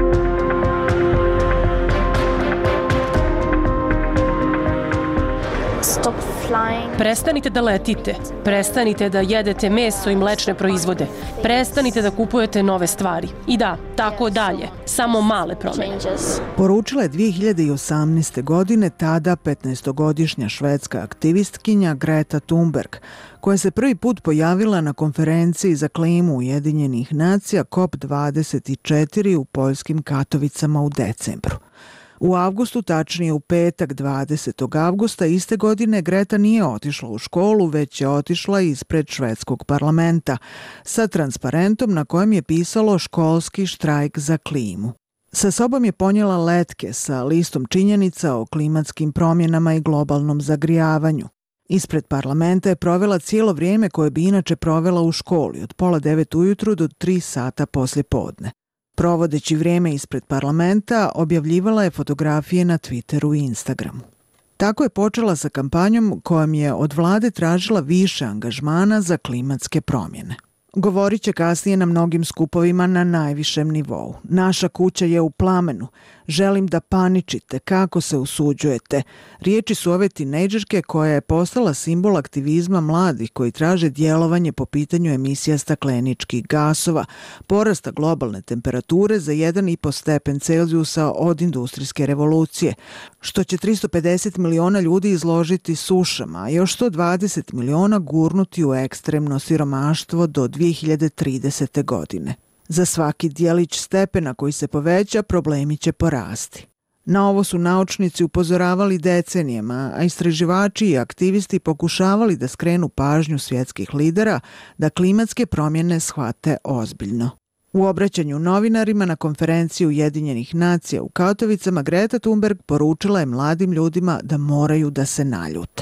Stop flying. Prestanite da letite. Prestanite da jedete meso i mlečne proizvode. Prestanite da kupujete nove stvari. I da, tako dalje. Samo male promjene. Poručila je dve hiljade osamnaeste. godine tada petnaestogodišnja švedska aktivistkinja Greta Thunberg, koja se prvi put pojavila na konferenciji za klimu Ujedinjenih nacija C O P dvadeset četiri u poljskim Katovicama u decembru. U avgustu, tačnije u petak dvadesetog avgusta iste godine, Greta nije otišla u školu, već je otišla ispred švedskog parlamenta sa transparentom na kojem je pisalo školski štrajk za klimu. Sa sobom je ponijela letke sa listom činjenica o klimatskim promjenama i globalnom zagrijavanju. Ispred parlamenta je provela cijelo vrijeme koje bi inače provela u školi, od pola devet ujutru do tri sata poslje podne. Provodeći vrijeme ispred parlamenta, objavljivala je fotografije na Twitteru i Instagramu. Tako je počela sa kampanjom kojom je od vlade tražila više angažmana za klimatske promjene. Govorit će kasnije na mnogim skupovima na najvišem nivou. Naša kuća je u plamenu. Želim da paničite. Kako se usuđujete? Riječi su ove tinejdžerke koja je postala simbol aktivizma mladih koji traže djelovanje po pitanju emisija stakleničkih gasova, porasta globalne temperature za jedan i po stepen Celzijusa od industrijske revolucije, što će tristo pedeset miliona ljudi izložiti sušama, a još sto dvadeset miliona gurnuti u ekstremno siromaštvo do dve hiljade tridesete. godine. Za svaki dijelić stepena koji se poveća, problemi će porasti. Na ovo su naučnici upozoravali decenijama, a istraživači i aktivisti pokušavali da skrenu pažnju svjetskih lidera da klimatske promjene shvate ozbiljno. U obraćanju novinarima na konferenciji Ujedinjenih nacija u Katovicama, Greta Thunberg poručila je mladim ljudima da moraju da se naljute.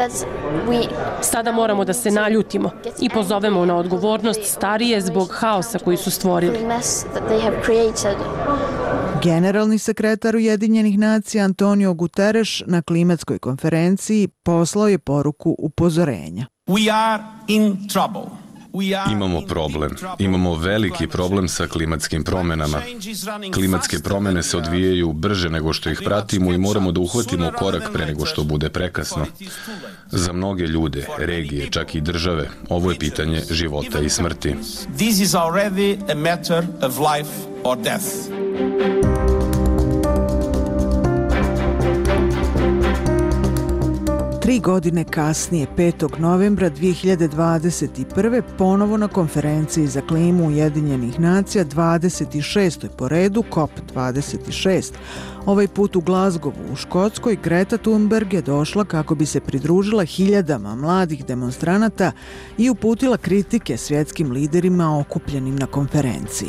Sada moramo da se naljutimo i pozovemo na odgovornost starije zbog haosa koji su stvorili. Generalni sekretar Ujedinjenih nacija Antonio Guterres na klimatskoj konferenciji poslao je poruku upozorenja. We are in trouble. Imamo problem. Imamo veliki problem sa klimatskim promjenama. Klimatske promjene se odvijaju brže nego što ih pratimo i moramo da uhvatimo korak pre nego što bude prekasno. Za mnoge ljude, regije, čak i države, ovo je pitanje života i smrti. This is already a matter of life or death. Tri godine kasnije, petog novembra dve hiljade dvadeset prve. ponovo na konferenciji za klimu Ujedinjenih nacija, dvadeset šestoj po redu, C O P dvadeset šest. Ovaj put u Glasgowu u Škotskoj, Greta Thunberg je došla kako bi se pridružila hiljadama mladih demonstranata i uputila kritike svjetskim liderima okupljenim na konferenciji.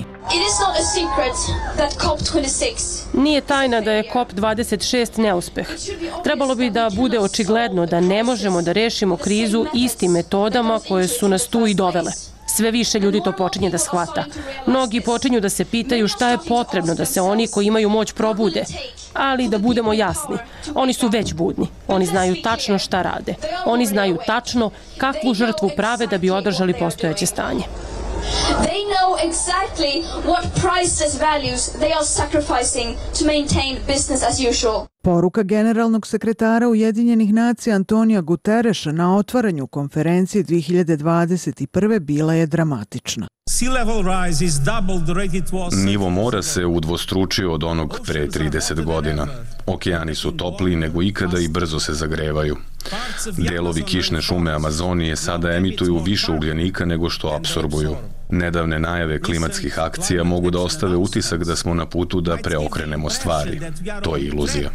Nije tajna da je C O P dvadeset šest neuspeh. Trebalo bi da bude očigledno da ne možemo da rešimo krizu istim metodama koje su nas tu i dovele. Sve više ljudi to počinje da shvata. Mnogi počinju da se pitaju šta je potrebno da se oni koji imaju moć probude. Ali da budemo jasni, oni su već budni. Oni znaju tačno šta rade. Oni znaju tačno kakvu žrtvu prave da bi održali postojeće stanje. They know exactly what priceless values they are sacrificing to maintain business as usual. Poruka generalnog sekretara Ujedinjenih nacija Antonija Gutereša na otvaranju konferencije dve hiljade dvadeset prve bila je dramatična. Nivo mora se udvostručio od onog pre trideset godina. Okeani su topliji nego ikada i brzo se zagrevaju. Delovi kišne šume Amazonije sada emituju više ugljenika nego što apsorbuju. Nedavne najave klimatskih akcija mogu da ostave utisak da smo na putu da preokrenemo stvari. To je iluzija.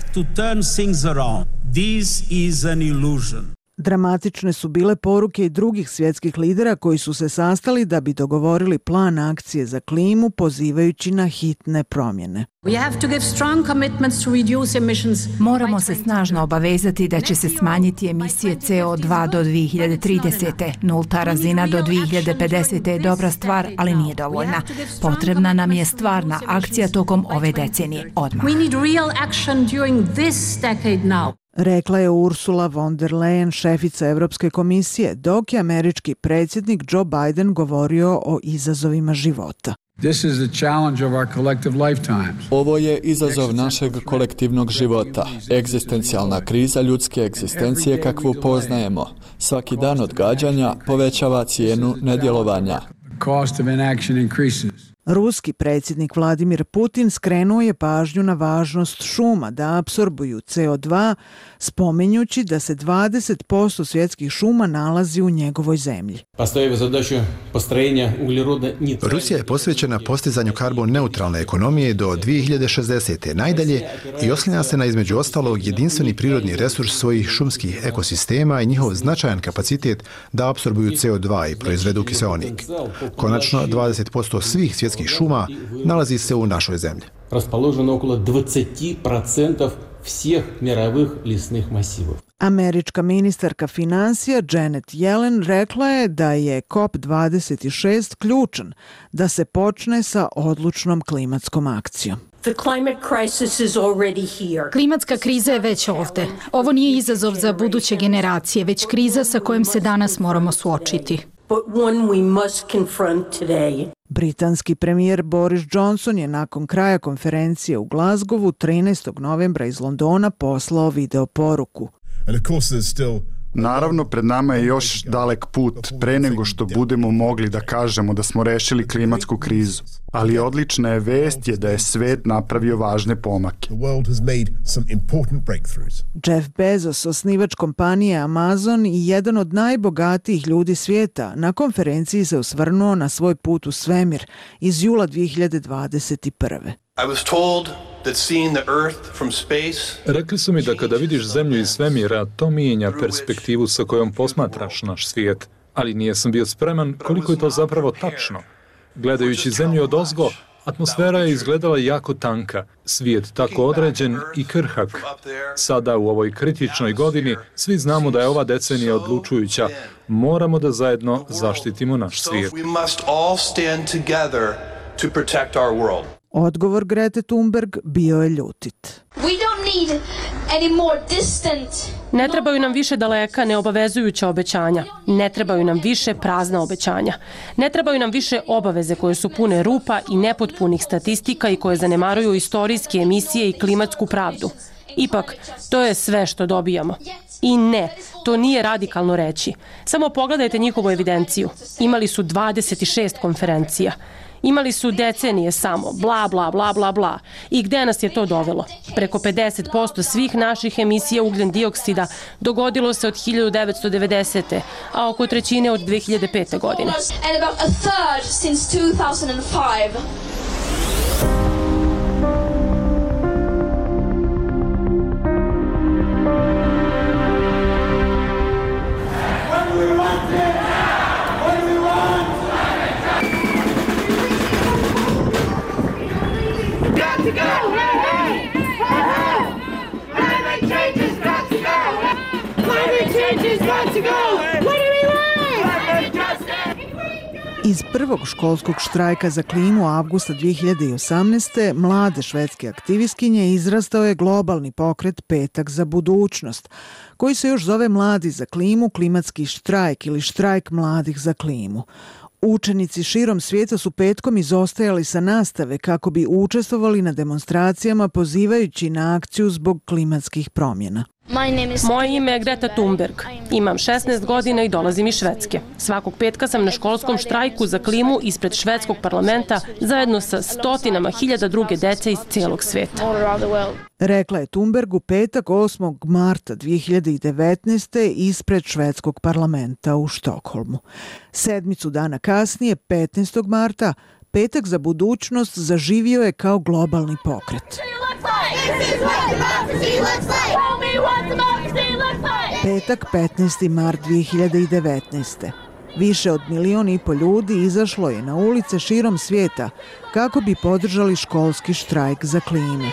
Dramatične su bile poruke i drugih svjetskih lidera koji su se sastali da bi dogovorili plan akcije za klimu pozivajući na hitne promjene. Moramo se snažno obavezati da će se smanjiti emisije C O dva do dve hiljade tridesete. Nulta razina do dve hiljade pedesete je dobra stvar, ali nije dovoljna. Potrebna nam je stvarna akcija tokom ove decenije, odmah. Rekla je Ursula von der Leyen, šefica Evropske komisije, dok je američki predsjednik Joe Biden govorio o izazovima života. Ovo je izazov našeg kolektivnog života, egzistencijalna kriza ljudske egzistencije kakvu poznajemo. Svaki dan odgađanja povećava cijenu nedjelovanja. Ruski predsjednik Vladimir Putin skrenuo je pažnju na važnost šuma da apsorbuju C O dva, spominjući da se dvadeset posto svjetskih šuma nalazi u njegovoj zemlji. Rusija je posvećena postizanju karbon neutralne ekonomije do dve hiljade šezdesete najdalje i oslanja se na između ostalog jedinstveni prirodni resurs svojih šumskih ekosistema i njihov značajan kapacitet da apsorbuju C O dva i proizvedu kiseonik. Konačno, dvadeset posto svih svjetskih šuma nalazi se u našoj zemlji. Расположено около двадцать процентов всех мировых лесных массивов. Američka ministarka financija Janet Yellen rekla je da je COP dvadeset šest ključan da se počne sa odlučnom klimatskom akcijom. Klimatska kriza je već ovde. Ovo nije izazov za buduće generacije, već kriza sa kojom se danas moramo suočiti. Britanski premijer Boris Johnson je nakon kraja konferencije u Glasgowu trinaestog novembra iz Londona poslao video poruku. Naravno, pred nama je još dalek put pre nego što budemo mogli da kažemo da smo rešili klimatsku krizu. Ali odlična je vest je da je svet napravio važne pomake. Jeff Bezos, osnivač kompanije Amazon i jedan od najbogatijih ljudi svijeta, na konferenciji se osvrnuo na svoj put u svemir iz jula dve hiljade dvadeset prve. I was told that seeing the earth from space... Rekli su mi da kada vidiš zemlju iz svemira, to mijenja perspektivu sa kojom posmatraš naš svijet. Ali nisam bio spreman koliko je to zapravo tačno. Gledajući zemlju odozgo, atmosfera je izgledala jako tanka, svijet tako određen i krhak. Sada u ovoj kritičnoj godini svi znamo da je ova decenija odlučujuća. Moramo da zajedno zaštitimo naš svijet. Odgovor Grete Thunberg bio je ljutit. Ne trebaju nam više daleka neobavezujuća obećanja. Ne trebaju nam više prazna obećanja. Ne trebaju nam više obaveze koje su pune rupa i nepotpunih statistika i koje zanemaruju istorijske emisije i klimatsku pravdu. Ipak, to je sve što dobijamo. I ne, to nije radikalno reći. Samo pogledajte njihovu evidenciju. Imali su dvadeset šest konferencija. Imali su decenije samo, bla, bla, bla, bla, bla. I gde nas je to dovelo? Preko pedeset posto svih naših emisija ugljen dioksida dogodilo se od hiljadu devetsto devedesete. a oko trećine od dve hiljade pete. godine. Iz prvog školskog štrajka za klimu avgusta dve hiljade osamnaeste. mlade švedske aktivistkinje izrastao je globalni pokret Petak za budućnost, koji se još zove Mladi za klimu, klimatski štrajk ili štrajk mladih za klimu. Učenici širom svijeta su petkom izostajali sa nastave kako bi učestvovali na demonstracijama pozivajući na akciju zbog klimatskih promjena. Moje ime je Greta Thunberg. Imam šesnaest godina i dolazim iz Švedske. Svakog petka sam na školskom štrajku za klimu ispred švedskog parlamenta zajedno sa stotinama hiljada druge dece iz cijelog sveta. Rekla je Thunberg u petak osmog marta dvije hiljade devetnaeste. ispred švedskog parlamenta u Štokholmu. Sedmicu dana kasnije, petnaestog marta, Petak za budućnost zaživio je kao globalni pokret. Petak, petnaesti mart dvije hiljade devetnaeste. Više od milion i po ljudi izašlo je na ulice širom svijeta kako bi podržali školski štrajk za klimu.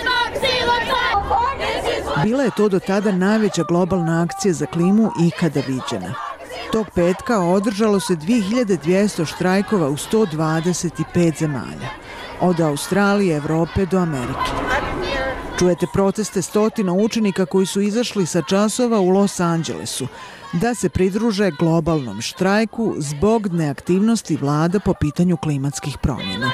Bila je to do tada najveća globalna akcija za klimu ikada viđena. Tog petka održalo se dvije hiljade dvjesto štrajkova u sto dvadeset pet zemalja, od Australije, Evrope do Amerike. Čujete proteste stotina učenika koji su izašli sa časova u Los Angelesu da se pridruže globalnom štrajku zbog neaktivnosti vlada po pitanju klimatskih promjena.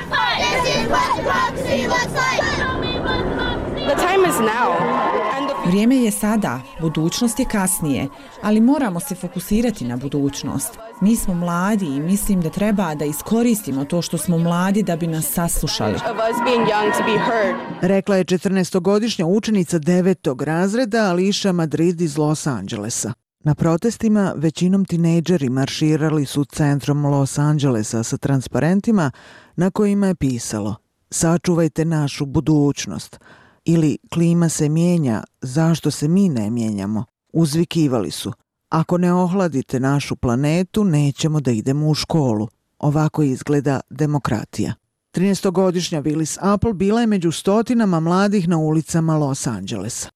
Vrijeme je sada, budućnost je kasnije, ali moramo se fokusirati na budućnost. Mi smo mladi i mislim da treba da iskoristimo to što smo mladi da bi nas saslušali. Rekla je četrnaestogodišnja učenica devetog razreda Alicia Madrid iz Los Angelesa. Na protestima većinom tinejdžeri marširali su centrom Los Angelesa sa transparentima na kojima je pisalo: "Sačuvajte našu budućnost" ili "Klima se mijenja, zašto se mi ne mijenjamo?" Uzvikivali su: "Ako ne ohladite našu planetu, nećemo da idemo u školu." Ovako izgleda demokratija. trinaestogodišnja Willis Apple bila je među stotinama mladih na ulicama Los Angelesa.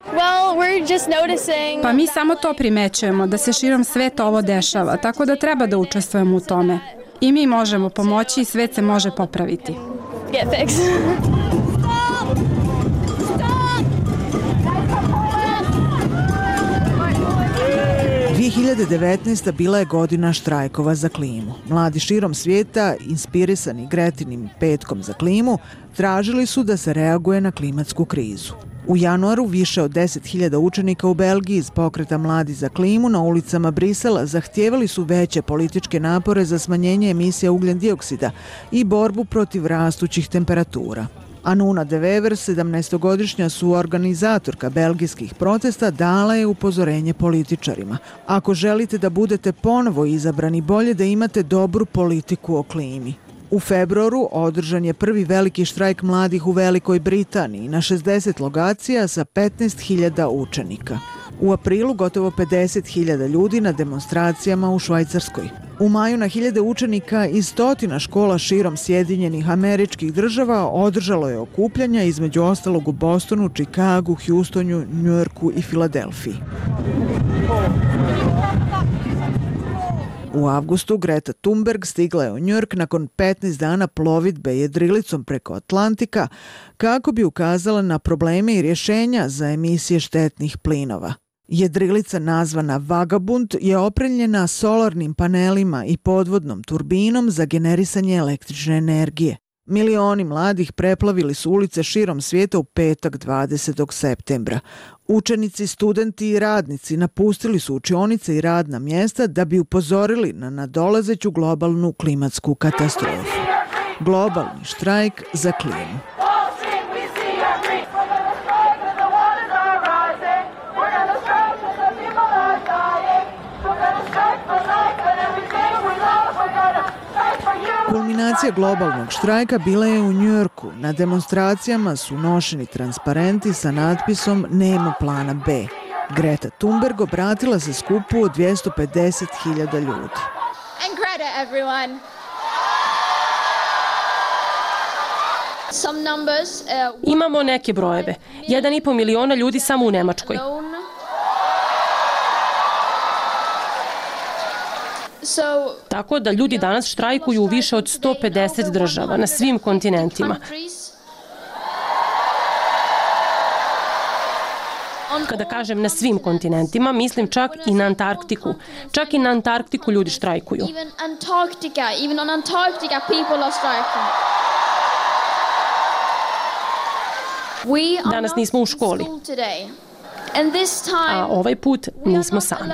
Pa mi samo to primećujemo, da se širom sveta ovo dešava, tako da treba da učestvujemo u tome. I mi možemo pomoći i svet se može popraviti. dvije hiljade devetnaesta. bila je godina štrajkova za klimu. Mladi širom svijeta, inspirisani Gretinim petkom za klimu, tražili su da se reaguje na klimatsku krizu. U januaru više od deset hiljada učenika u Belgiji iz pokreta Mladi za klimu na ulicama Brisela zahtijevali su veće političke napore za smanjenje emisija ugljen dioksida i borbu protiv rastućih temperatura. Anuna de Wever, sedamnaestogodišnja suorganizatorka belgijskih protesta, dala je upozorenje političarima: "Ako želite da budete ponovo izabrani, bolje da imate dobru politiku o klimi." U februaru održan je prvi veliki štrajk mladih u Velikoj Britaniji na šezdeset lokacija sa petnaest hiljada učenika. U aprilu gotovo pedeset hiljada ljudi na demonstracijama u Švajcarskoj. U maju na hiljade učenika iz stotina škola širom Sjedinjenih Američkih Država održalo je okupljanja, između ostalog u Bostonu, Čikagu, Houstonu, Njujorku i Filadelfiji. U avgustu Greta Thunberg stigla je u Njujork nakon petnaest dana plovidbe jedrilicom preko Atlantika kako bi ukazala na probleme i rješenja za emisije štetnih plinova. Jedrilica nazvana Vagabund je opremljena solarnim panelima i podvodnom turbinom za generisanje električne energije. Milioni mladih preplavili su ulice širom svijeta u petak dvadesetog septembra. Učenici, studenti i radnici napustili su učionice i radna mjesta da bi upozorili na nadolazeću globalnu klimatsku katastrofu. Globalni štrajk za klimu. Kulminacija globalnog štrajka bila je u Njujorku. Na demonstracijama su nošeni transparenti sa natpisom "Nema plana B". Greta Thunberg obratila se skupu od dvjesto pedeset hiljada ljudi. And Greta, everyone. Some numbers, uh, Imamo neke brojeve. Jedan i po miliona ljudi samo u Nemačkoj. Tako da ljudi danas štrajkuju u više od sto pedeset država na svim kontinentima. Kada kažem na svim kontinentima, mislim čak i na Antarktiku. Čak i na Antarktiku ljudi štrajkuju. Even Antarctica, even on Antarctica people are striking. Danas nismo u školi. A ovaj put nismo sami.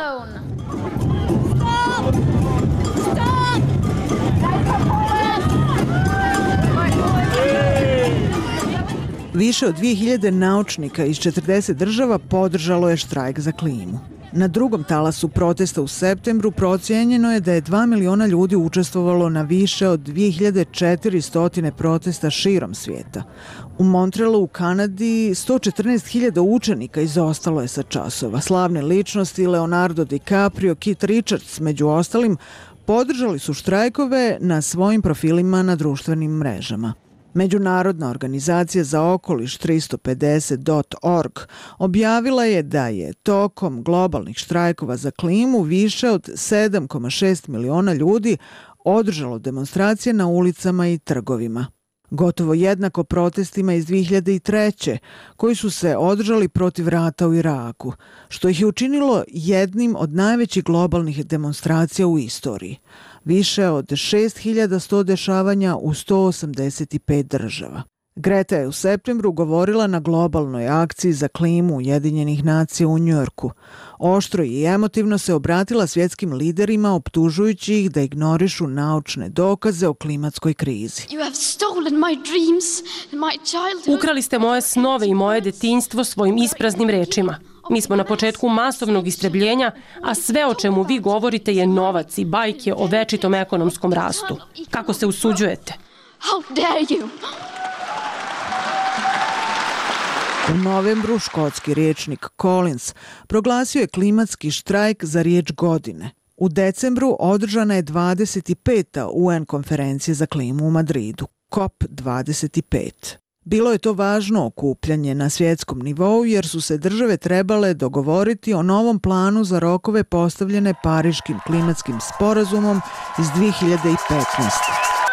Više od dvije hiljade naučnika iz četrdeset država podržalo je štrajk za klimu. Na drugom talasu protesta u septembru procijenjeno je da je dva miliona ljudi učestvovalo na više od dvije hiljade četiristo protesta širom svijeta. U Montrealu u Kanadi sto četrnaest hiljada učenika izostalo je sa časova. Slavne ličnosti Leonardo DiCaprio, Keith Richards među ostalim podržali su štrajkove na svojim profilima na društvenim mrežama. Međunarodna organizacija za okoliš tristo pedeset dot org objavila je da je tokom globalnih štrajkova za klimu više od sedam zarez šest miliona ljudi održalo demonstracije na ulicama i trgovima. Gotovo jednako protestima iz dvije hiljade treće koji su se održali protiv rata u Iraku, što ih je učinilo jednim od najvećih globalnih demonstracija u istoriji. Više od šest hiljada sto dešavanja u sto osamdeset pet država. Greta je u septembru govorila na globalnoj akciji za klimu Ujedinjenih nacija u Njujorku. Oštro i emotivno se obratila svjetskim liderima optužujući ih da ignorišu naučne dokaze o klimatskoj krizi. Ukrali ste moje snove i moje detinjstvo svojim ispraznim rečima. Mi smo na početku masovnog istrebljenja, a sve o čemu vi govorite je novac i bajke o večitom ekonomskom rastu. Kako se usuđujete? How dare you? U novembru škotski rječnik Collins proglasio je klimatski štrajk za riječ godine. U decembru održana je dvadeset peta U N konferencija za klimu u Madridu, C O P dvadeset pet. Bilo je to važno okupljanje na svjetskom nivou jer su se države trebale dogovoriti o novom planu za rokove postavljene Pariškim klimatskim sporazumom iz dvije hiljade petnaeste.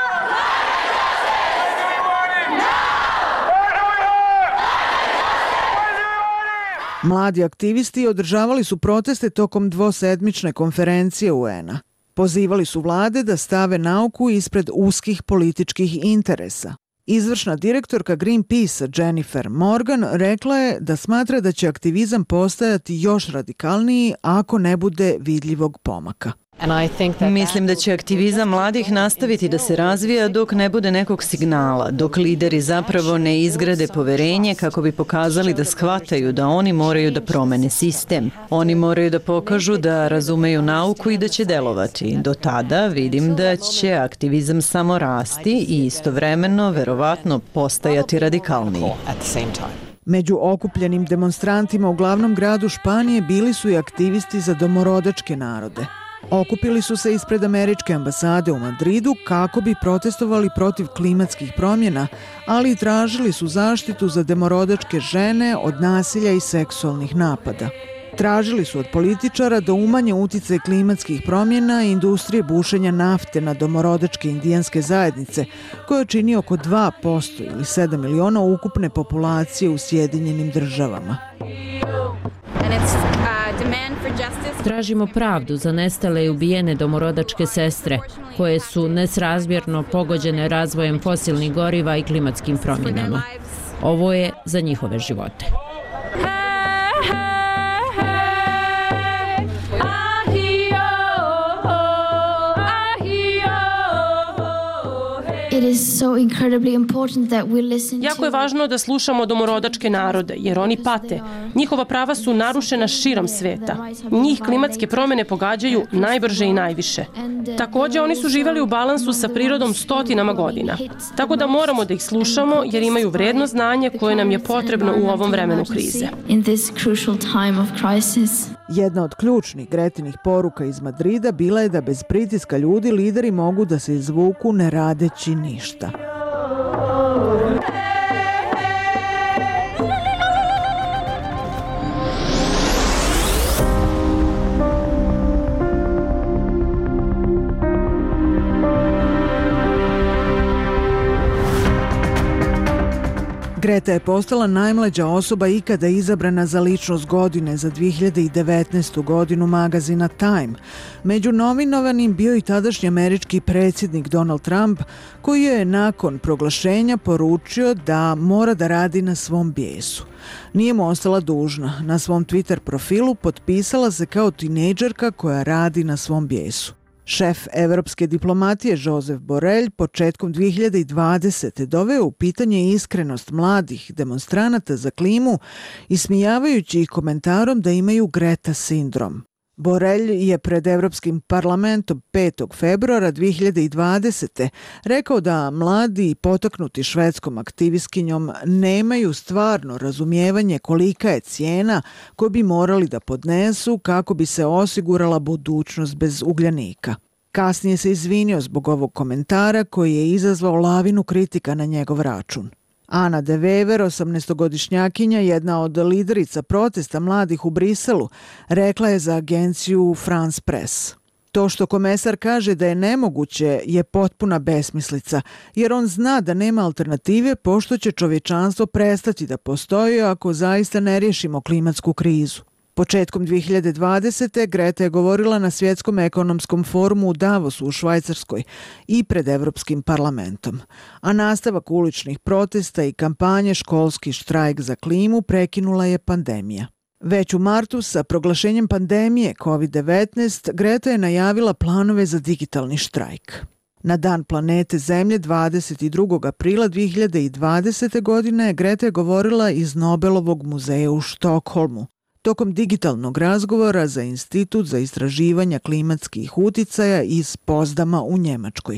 Mladi aktivisti održavali su proteste tokom dvosedmične konferencije U N-a. Pozivali su vlade da stave nauku ispred uskih političkih interesa. Izvršna direktorka Greenpeace Jennifer Morgan rekla je da smatra da će aktivizam postajati još radikalniji ako ne bude vidljivog pomaka. Mislim da će aktivizam mladih nastaviti da se razvija dok ne bude nekog signala, dok lideri zapravo ne izgrade poverenje kako bi pokazali da shvataju da oni moraju da promene sistem. Oni moraju da pokažu da razumeju nauku i da će delovati. Do tada vidim da će aktivizam samo rasti i istovremeno verovatno postajati radikalniji. Među okupljenim demonstrantima u glavnom gradu Španije bili su i aktivisti za domorodačke narode. Okupili su se ispred američke ambasade u Madridu kako bi protestovali protiv klimatskih promjena, ali i tražili su zaštitu za domorodačke žene od nasilja i seksualnih napada. Tražili su od političara da umanje uticaj klimatskih promjena i industrije bušenja nafte na domorodačke indijanske zajednice, koje čini oko dva posto ili sedam miliona ukupne populacije u Sjedinjenim državama. Tražimo pravdu za nestale i ubijene domorodačke sestre, koje su nesrazmjerno pogođene razvojem fosilnih goriva i klimatskim promjenama. Ovo je za njihove živote. Jako je važno da slušamo domorodačke narode, jer oni pate. Njihova prava su narušena širom sveta. Njih klimatske promjene pogađaju najbrže i najviše. Također, oni su živjeli u balansu sa prirodom stotinama godina. Tako da moramo da ih slušamo, jer imaju vredno znanje koje nam je potrebno u ovom vremenu krize. Jedna od ključnih Gretinih poruka iz Madrida bila je da bez pritiska ljudi lideri mogu da se izvuku ne radeći ništa. Greta je postala najmlađa osoba ikada izabrana za ličnost godine za dvije hiljade devetnaestu godinu magazina Time. Među nominovanim bio i tadašnji američki predsjednik Donald Trump, koji je nakon proglašenja poručio da mora da radi na svom bijesu. Nije mu ostala dužna. Na svom Twitter profilu potpisala se kao tinejdžerka koja radi na svom bijesu. Šef evropske diplomatije Josep Borrell početkom dvije hiljade dvadesete doveo u pitanje iskrenost mladih demonstranata za klimu, ismijavajući ih komentarom da imaju Greta sindrom. Borrell je pred Evropskim parlamentom petog februara dvije hiljade dvadesete rekao da mladi potaknuti švedskom aktivistkinjom nemaju stvarno razumijevanje kolika je cijena koju bi morali da podnesu kako bi se osigurala budućnost bez ugljanika. Kasnije se izvinio zbog ovog komentara koji je izazvao lavinu kritika na njegov račun. Ana de Wever, osamnaestogodišnjakinja, jedna od liderica protesta mladih u Briselu, rekla je za agenciju France Press. To što komesar kaže da je nemoguće je potpuna besmislica, jer on zna da nema alternative pošto će čovječanstvo prestati da postoji ako zaista ne riješimo klimatsku krizu. Početkom dvije hiljade dvadesete. Greta je govorila na Svjetskom ekonomskom forumu u Davosu u Švajcarskoj i pred Evropskim parlamentom. A nastavak uličnih protesta i kampanje Školski štrajk za klimu prekinula je pandemija. Već u martu sa proglašenjem pandemije kovid devetnaest Greta je najavila planove za digitalni štrajk. Na Dan planete Zemlje dvadeset drugog aprila dvije hiljade dvadesete. godine Greta je govorila iz Nobelovog muzeja u Štokholmu. Tokom digitalnog razgovora za Institut za istraživanja klimatskih uticaja iz Pozdama u Njemačkoj.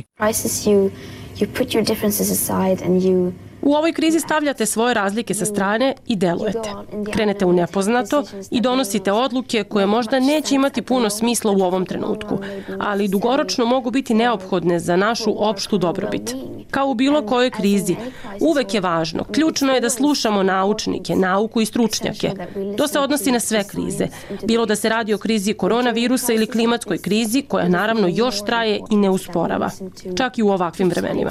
U ovoj krizi stavljate svoje razlike sa strane i delujete. Krenete u nepoznato i donosite odluke koje možda neće imati puno smisla u ovom trenutku, ali dugoročno mogu biti neophodne za našu opštu dobrobit. Kao u bilo kojoj krizi, uvek je važno, ključno je da slušamo naučnike, nauku i stručnjake. To se odnosi na sve krize, bilo da se radi o krizi koronavirusa ili klimatskoj krizi, koja naravno još traje i ne usporava, čak i u ovakvim vremenima.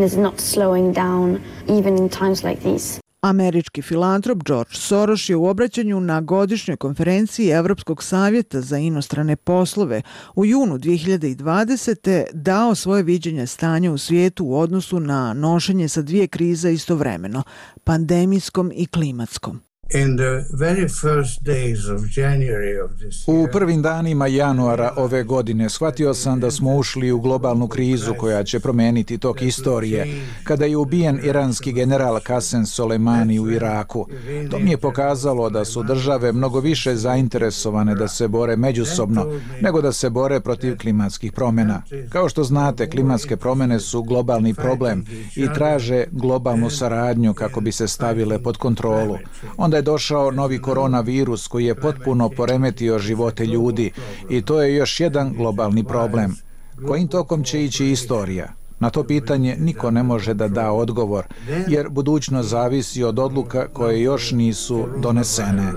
Američki filantrop George Soros je u obraćanju na godišnjoj konferenciji Evropskog savjeta za inostrane poslove u junu dvije hiljade dvadesete. dao svoje viđenje stanja u svijetu u odnosu na nošenje sa dvije krize istovremeno, pandemijskom i klimatskom. U prvim danima januara ove godine shvatio sam da smo ušli u globalnu krizu koja će promijeniti tok istorije, kada je ubijen iranski general Qasem Soleimani u Iraku. To mi je pokazalo da su države mnogo više zainteresovane da se bore međusobno nego da se bore protiv klimatskih promjena. Kao što znate, klimatske promjene su globalni problem i traže globalnu saradnju kako bi se stavile pod kontrolu. Onda je došao novi koronavirus koji je potpuno poremetio živote ljudi i to je još jedan globalni problem. Kojim tokom će ići istorija? Na to pitanje niko ne može da da odgovor, jer budućnost zavisi od odluka koje još nisu donesene.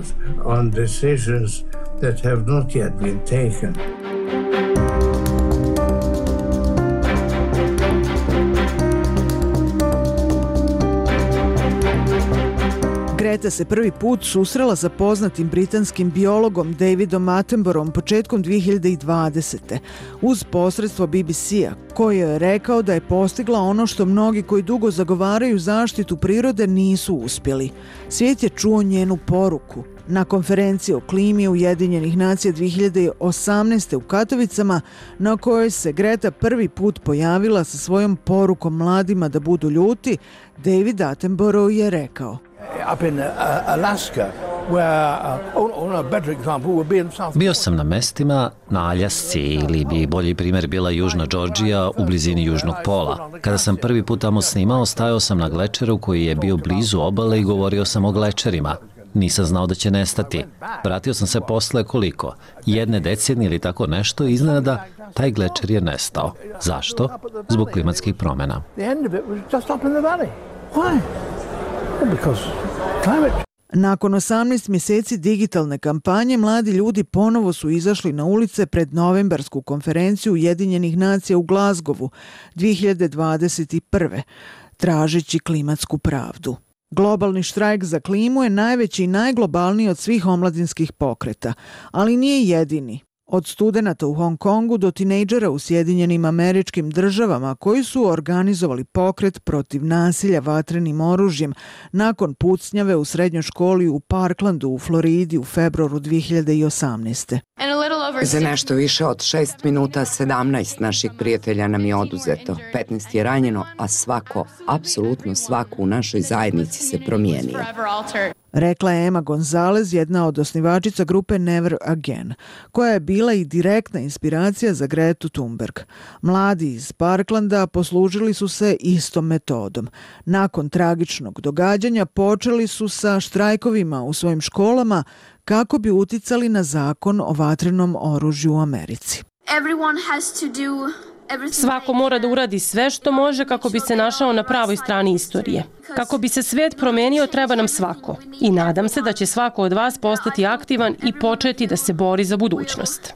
Greta se prvi put susrela sa poznatim britanskim biologom Davidom Attenboroughom početkom dvije hiljade dvadesete. uz posredstvo B B C-a, koji je rekao da je postigla ono što mnogi koji dugo zagovaraju zaštitu prirode nisu uspjeli. Svijet je čuo njenu poruku. Na konferenciji o klimi Ujedinjenih nacija dvije hiljade osamnaeste. u Katovicama, na kojoj se Greta prvi put pojavila sa svojom porukom mladima da budu ljuti, David Attenborough je rekao: Bio sam na mestima na Aljasci ili bi bolji primjer bila Južna Džordžija u blizini Južnog pola. Kada sam prvi put tamo snimao, stajao sam na glečeru koji je bio blizu obale i govorio sam o glečerima. Nisam znao da će nestati. Vratio sam se posle koliko? Jedne decenije ili tako nešto i iznenada taj glečer je nestao. Zašto? Zbog klimatskih promjena. Nakon osamnaest mjeseci digitalne kampanje, mladi ljudi ponovo su izašli na ulice pred novembarsku konferenciju Ujedinjenih nacija u Glazgovu dvije hiljade dvadeset prve. tražeći klimatsku pravdu. Globalni štrajk za klimu je najveći i najglobalniji od svih omladinskih pokreta, ali nije jedini. Od studenata u Hong Kongu do tinejdžera u Sjedinjenim Američkim Državama koji su organizovali pokret protiv nasilja vatrenim oružjem nakon pucnjave u srednjoj školi u Parklandu u Floridi u februaru dve hiljade osamnaeste. Za nešto više od šest minuta sedamnaest naših prijatelja nam je oduzeto, petnaest je ranjeno, a svako, apsolutno svako u našoj zajednici se promijenio. Rekla je Emma Gonzalez, jedna od osnivačica grupe Never Again, koja je bila i direktna inspiracija za Gretu Thunberg. Mladi iz Parklanda poslužili su se istom metodom. Nakon tragičnog događanja počeli su sa štrajkovima u svojim školama kako bi uticali na zakon o vatrenom oružju u Americi. Svako mora da uradi sve što može kako bi se našao na pravoj strani istorije. Kako bi se svet promenio, treba nam svako. I nadam se da će svako od vas postati aktivan i početi da se bori za budućnost.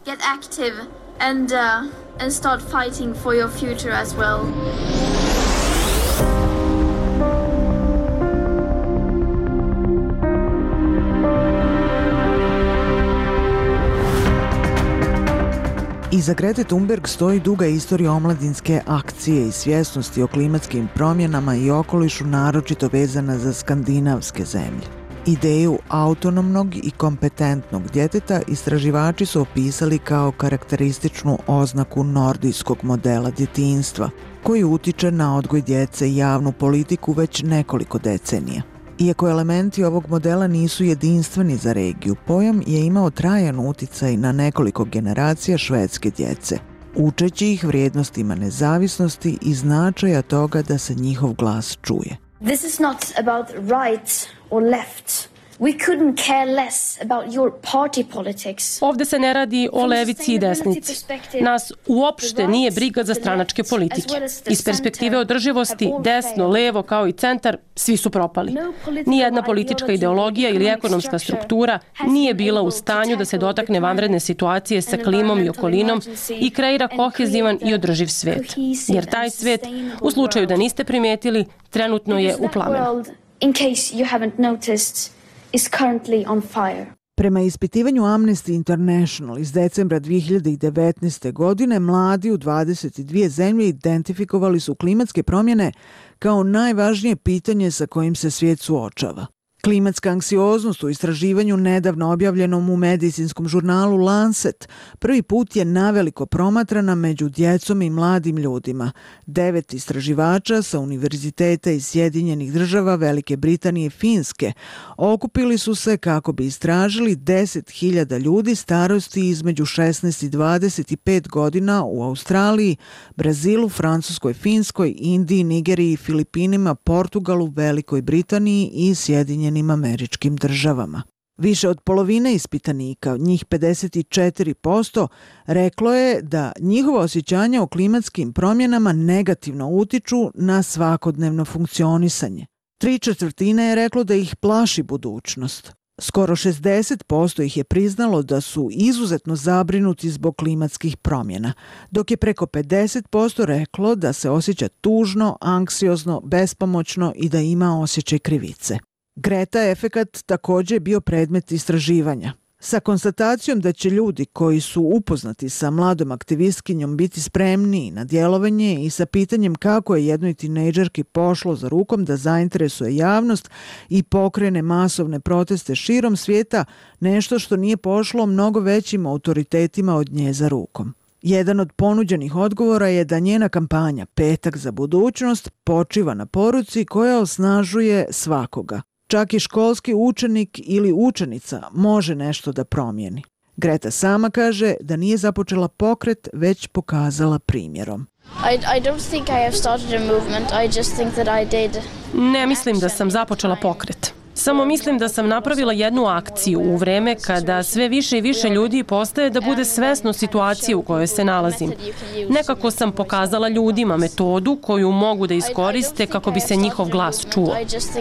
Iza Grete Thunberg stoji duga istorija omladinske akcije i svjesnosti o klimatskim promjenama i okolišu, naročito vezana za skandinavske zemlje. Ideju autonomnog i kompetentnog djeteta istraživači su opisali kao karakterističnu oznaku nordijskog modela djetinjstva, koji utiče na odgoj djece i javnu politiku već nekoliko decenija. Iako elementi ovog modela nisu jedinstveni za regiju, pojam je imao trajan uticaj na nekoliko generacija švedske djece, učeći ih vrijednostima nezavisnosti i značaja toga da se njihov glas čuje. This is not about right or left. We couldn't care less about your party politics. Ovde se ne radi o levici i desnici. Nas uopšte nije briga za stranačke politike. Iz perspektive održivosti, desno, levo kao i centar, svi su propali. Nijedna politička ideologija ili ekonomska struktura nije bila u stanju da se dotakne vanredne situacije sa klimom i okolinom i kreira kohezivan i održiv svet. Jer taj svet, u slučaju da niste primetili, trenutno je u plamenu. In case you haven't noticed, is currently on fire. Prema ispitivanju Amnesty International iz decembra dve hiljade devetnaeste. godine, mladi u dvadeset dvije zemlje identifikovali su klimatske promjene kao najvažnije pitanje sa kojim se svijet suočava. Klimatska anksioznost u istraživanju nedavno objavljenom u medicinskom žurnalu Lancet prvi put je naveliko promatrana među djecom i mladim ljudima. Devet istraživača sa univerziteta iz Sjedinjenih Država, Velike Britanije i Finske okupili su se kako bi istražili deset hiljada ljudi starosti između šesnaest i dvadeset pet godina u Australiji, Brazilu, Francuskoj, Finskoj, Indiji, Nigeriji, Filipinima, Portugalu, Velikoj Britaniji i Sjedinjenim Američkim Državama. Više od polovine ispitanika, njih pedeset četiri posto, reklo je da njihova osjećanja o klimatskim promjenama negativno utiču na svakodnevno funkcionisanje. Tri četvrtine je reklo da ih plaši budućnost. Skoro šezdeset posto ih je priznalo da su izuzetno zabrinuti zbog klimatskih promjena, dok je preko pedeset posto reklo da se osjeća tužno, anksiozno, bespomoćno i da ima osjećaj krivice. Greta efekat također je bio predmet istraživanja. Sa konstatacijom da će ljudi koji su upoznati sa mladom aktivistkinjom biti spremniji na djelovanje i sa pitanjem kako je jednoj tinejdžerki pošlo za rukom da zainteresuje javnost i pokrene masovne proteste širom svijeta, nešto što nije pošlo mnogo većim autoritetima od nje za rukom. Jedan od ponuđenih odgovora je da njena kampanja Petak za budućnost počiva na poruci koja osnažuje svakoga. Čak i školski učenik ili učenica može nešto da promijeni. Greta sama kaže da nije započela pokret, već pokazala primjerom. I, I don't think I have started a movement. I just think that I did. Ne mislim da sam započela pokret. Samo mislim da sam napravila jednu akciju u vreme kada sve više i više ljudi postaje da bude svesno situacije u kojoj se nalazim. Nekako sam pokazala ljudima metodu koju mogu da iskoriste kako bi se njihov glas čuo.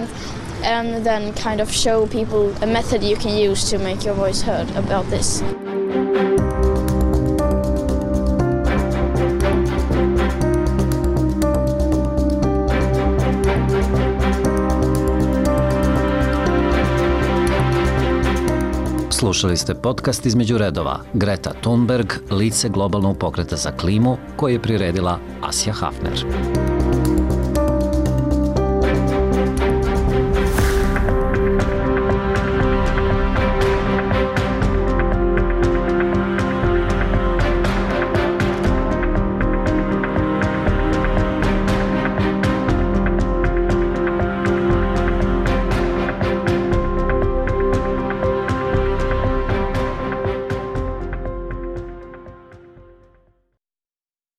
And then kind of show people a method you can use to make your voice heard about this. Slušali ste podcast Između redova. Greta Thunberg, lice globalnog pokreta za klimu, koji je priredila Asja Hafner.